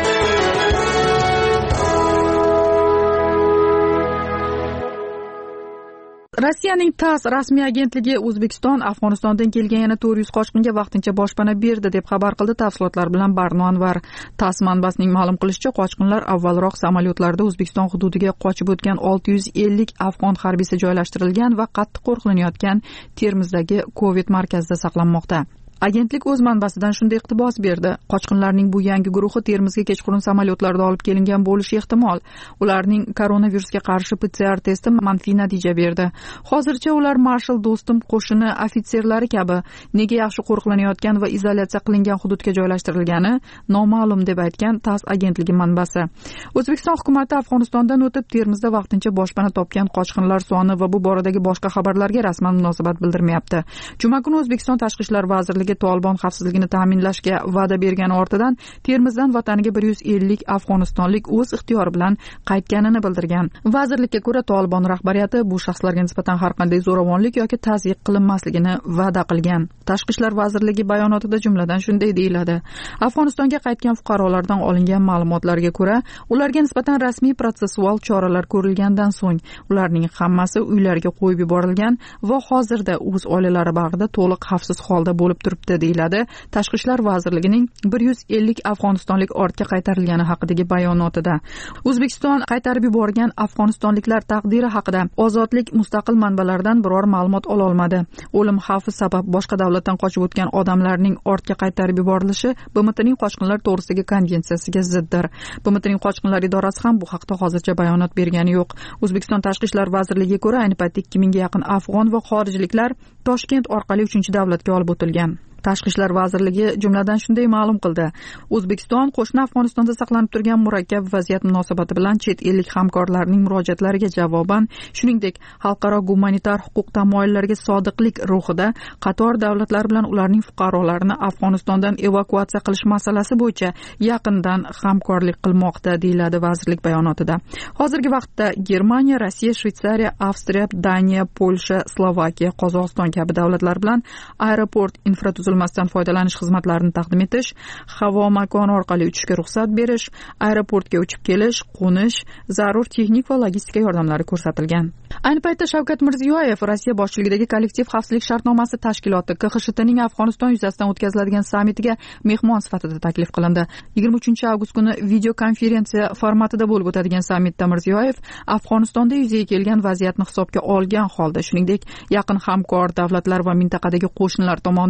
Rossiyaning TASS rasmiy agentligi O'zbekiston Afg'onistondan kelgan yana to'rt yuz qochqinga vaqtincha boshpana berdi deb xabar qildi. Tafsilotlar bilan Barno Anvar. TASS manbasining ma'lum qilishicha, qochqinlar avvalroq samolyotlarda O'zbekiston hududiga qochib o'tgan olti yuz ellik afg'on harbiysi joylashtirilgan va qattiq qo'riqlanayotgan Termizdagi Covid markazida saqlanmoqda. Agentlik o'z manbasidan shunday iqtibos berdi. Qochqinlarning bu yangi guruhi Termizga kechqurun samolyotlarda olib kelingan bo'lishi ehtimol. Ularning koronavirusga qarshi P C R testi manfiy natija berdi. Hozircha ular Marshal Do'stum qo'shini ofitserlari kabi nega yaxshi qo'riqlanayotgan va izolyatsiya qilingan hududga joylashtirilgani noma'lum deb aytgan TASS agentligi manbasi. O'zbekiston hukumati Afg'onistondan o'tib Termizda vaqtincha boshpana topgan qochqinlar soni va bu boradagi boshqa xabarlarga rasman munosabat bildirmayapti. Juma kuni O'zbekiston Tashqi ishlar vazirligi Tolibon xavfsizligini ta'minlashga va'da bergani ortidan Termizdan vataniga bir yuz ellik afg'onistonlik o'z ixtiyori bilan qaytganini bildirgan. Vazirlikka ko'ra Tolibon rahbariyati bu shaxslarga nisbatan har qanday zo'ravonlik yoki tazyiq qilinmasligini va'da qilgan. Tashqi ishlar vazirligi bayonotida jumladan shunday deyiladi: Afg'onistonga qaytgan fuqarolardan olingan ma'lumotlarga ko'ra, ularga nisbatan rasmiy protsessual choralar ko'rilgandan so'ng ularning hammasi uylariga qo'yib yuborilgan va hozirda o'z oilalari bag'rida to'liq xavfsiz holda bo'lib turibdi deyiladi Tashqi ishlar vazirligining bir yuz ellik afg'onistonlik ortga qaytarilgani haqidagi bayonotida. O'zbekiston qaytarib yuborgan afg'onistonliklar taqdiri haqida ozodlik mustaqil manbalardan biror ma'lumot ola olmadi. O'lim xavfi sabab boshqa davlatdan qochib o'tgan odamlarning ortga qaytarib yuborilishi B M Tning qochqinlar to'g'risidagi konvensiyasiga ziddir. B M Tning qochqinlar idorasi ham bu haqda hozircha bayonot bergani yo'q. O'zbekiston Tashqi ishlar vazirligiga ko'ra, ayni paytda ikki mingga yaqin afg'on va xorijliklar Toshkent orqali uchinchi davlatga olib o'tilgan. Tashqi ishlar vazirligi jumladan shunday ma'lum qildi: O'zbekiston qo'shni Afg'onistonda saqlanib turgan murakkab vaziyat munosabati bilan chet ellik hamkorlarning murojaatlariga javoban, shuningdek, xalqaro gumanitar huquq tamoyillariga sodiqlik ruhida qator davlatlar bilan ularning fuqarolarini Afg'onistondan evakuatsiya qilish masalasi bo'yicha yaqindan hamkorlik qilmoqda, deyiladi vazirlik bayonotida. Hozirgi vaqtda Germaniya, Rossiya, Shveysariya, Avstriya, Daniya, Polsha, Slovakiya, Qozog'iston kabi davlatlar bilan aeroport infratuzilmasidan foydalanish xizmatlarini taqdim etish, havo makoni orqali uchishga ruxsat berish, aeroportga uchib kelish, qo'nish, zarur texnik va logistika yordamlari ko'rsatilgan. Ayni paytda Shavkat Mirziyoyev Rossiya boshchiligidagi kollektiv xavfsizlik shartnomasi tashkiloti K X S Tning Afg'oniston yuzasidan o'tkaziladigan sammitiga mehmon sifatida taklif qilindi. yigirma uchinchi avgust kuni video konferensiya formatida bo'lib o'tadigan sammitda Mirziyoyev Afg'onistonda yuzaga kelgan vaziyatni hisobga olgan holda, shuningdek, yaqin hamkor davlatlar va mintaqadagi qo'shnilar tomonidan ehtimoliy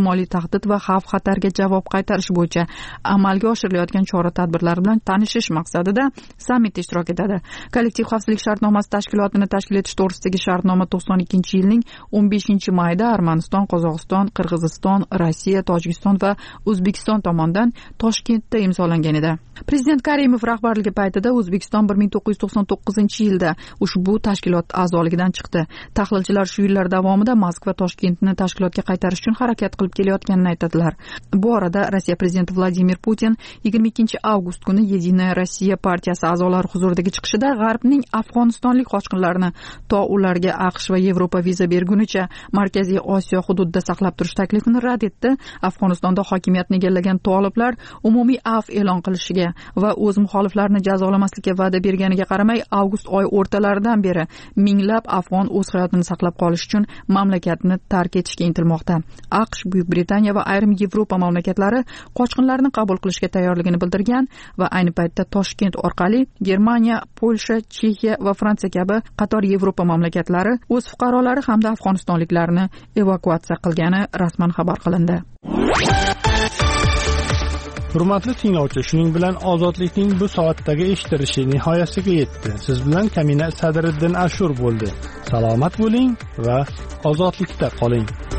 ehtimoliy tahdid va xavf xatarga javob qaytarish bo'yicha amalga oshirilayotgan chora tadbirlar bilan tanishish maqsadida sammitda ishtirok etadi. Kollektiv xavfsizlik shartnomasi tashkilotini tashkil etish to'g'risidagi shartnoma to'qson ikkinchi yilning o'n beshinchi mayida Armaniston, Qozog'iston, Qirg'iziston, Rossiya, Tojikiston va O'zbekiston tomonidan Toshkentda imzolangan edi. Prezident Karimov rahbarligi paytida O'zbekiston bir ming to'qqiz yuz to'qson to'qqizinchi yilda ushbu tashkilot a'zoligidan chiqdi. Tahlilchilar shu yillar davomida Moskva Toshkentni tashkilotga qaytarish uchun harakat qilib kelayotganini aytadilar. Bu orada Rossiya prezidenti Vladimir Putin yigirma ikkinchi avgust kuni Yedinaya Rossiya partiyasi a'zolari huzuridagi chiqishida G'arbning afg'onistonlik qochqinlarni to ularga AQSh va Yevropa viza bergunicha Markaziy Osiyo hududida saqlab turish taklifini rad etdi. Afg'onistonda hokimiyatni egallagan toliblar umumiy afv e'lon qilishiga va o'z muxoliflarini jazolamaslikka va'da berganiga qaramay, avgust oy o'rtalaridan beri minglab afg'on o'z hayotini saqlab qolish uchun mamlakatni tark etishga intilmoqda. AQSh, Buyuk Britaniya va ayrim Yevropa mamlakatlari qochqinlarni qabul qilishga tayyorligini bildirgan va ayni paytda Toshkent orqali Germaniya, Polsha, Chexiya va Fransiya kabi qator Yevropa mamlakatlari o'z fuqarolari hamda afg'onistonliklarni evakuatsiya qilgani rasman xabar qilindi. Hurmatli tinglovchi, shuning bilan ozodlikning bu soatdagi eshitilishi nihoyasiga yetdi. Siz bilan Kamina Sadriddin Ashur bo'ldi. Salomat bo'ling va ozodlikda qoling.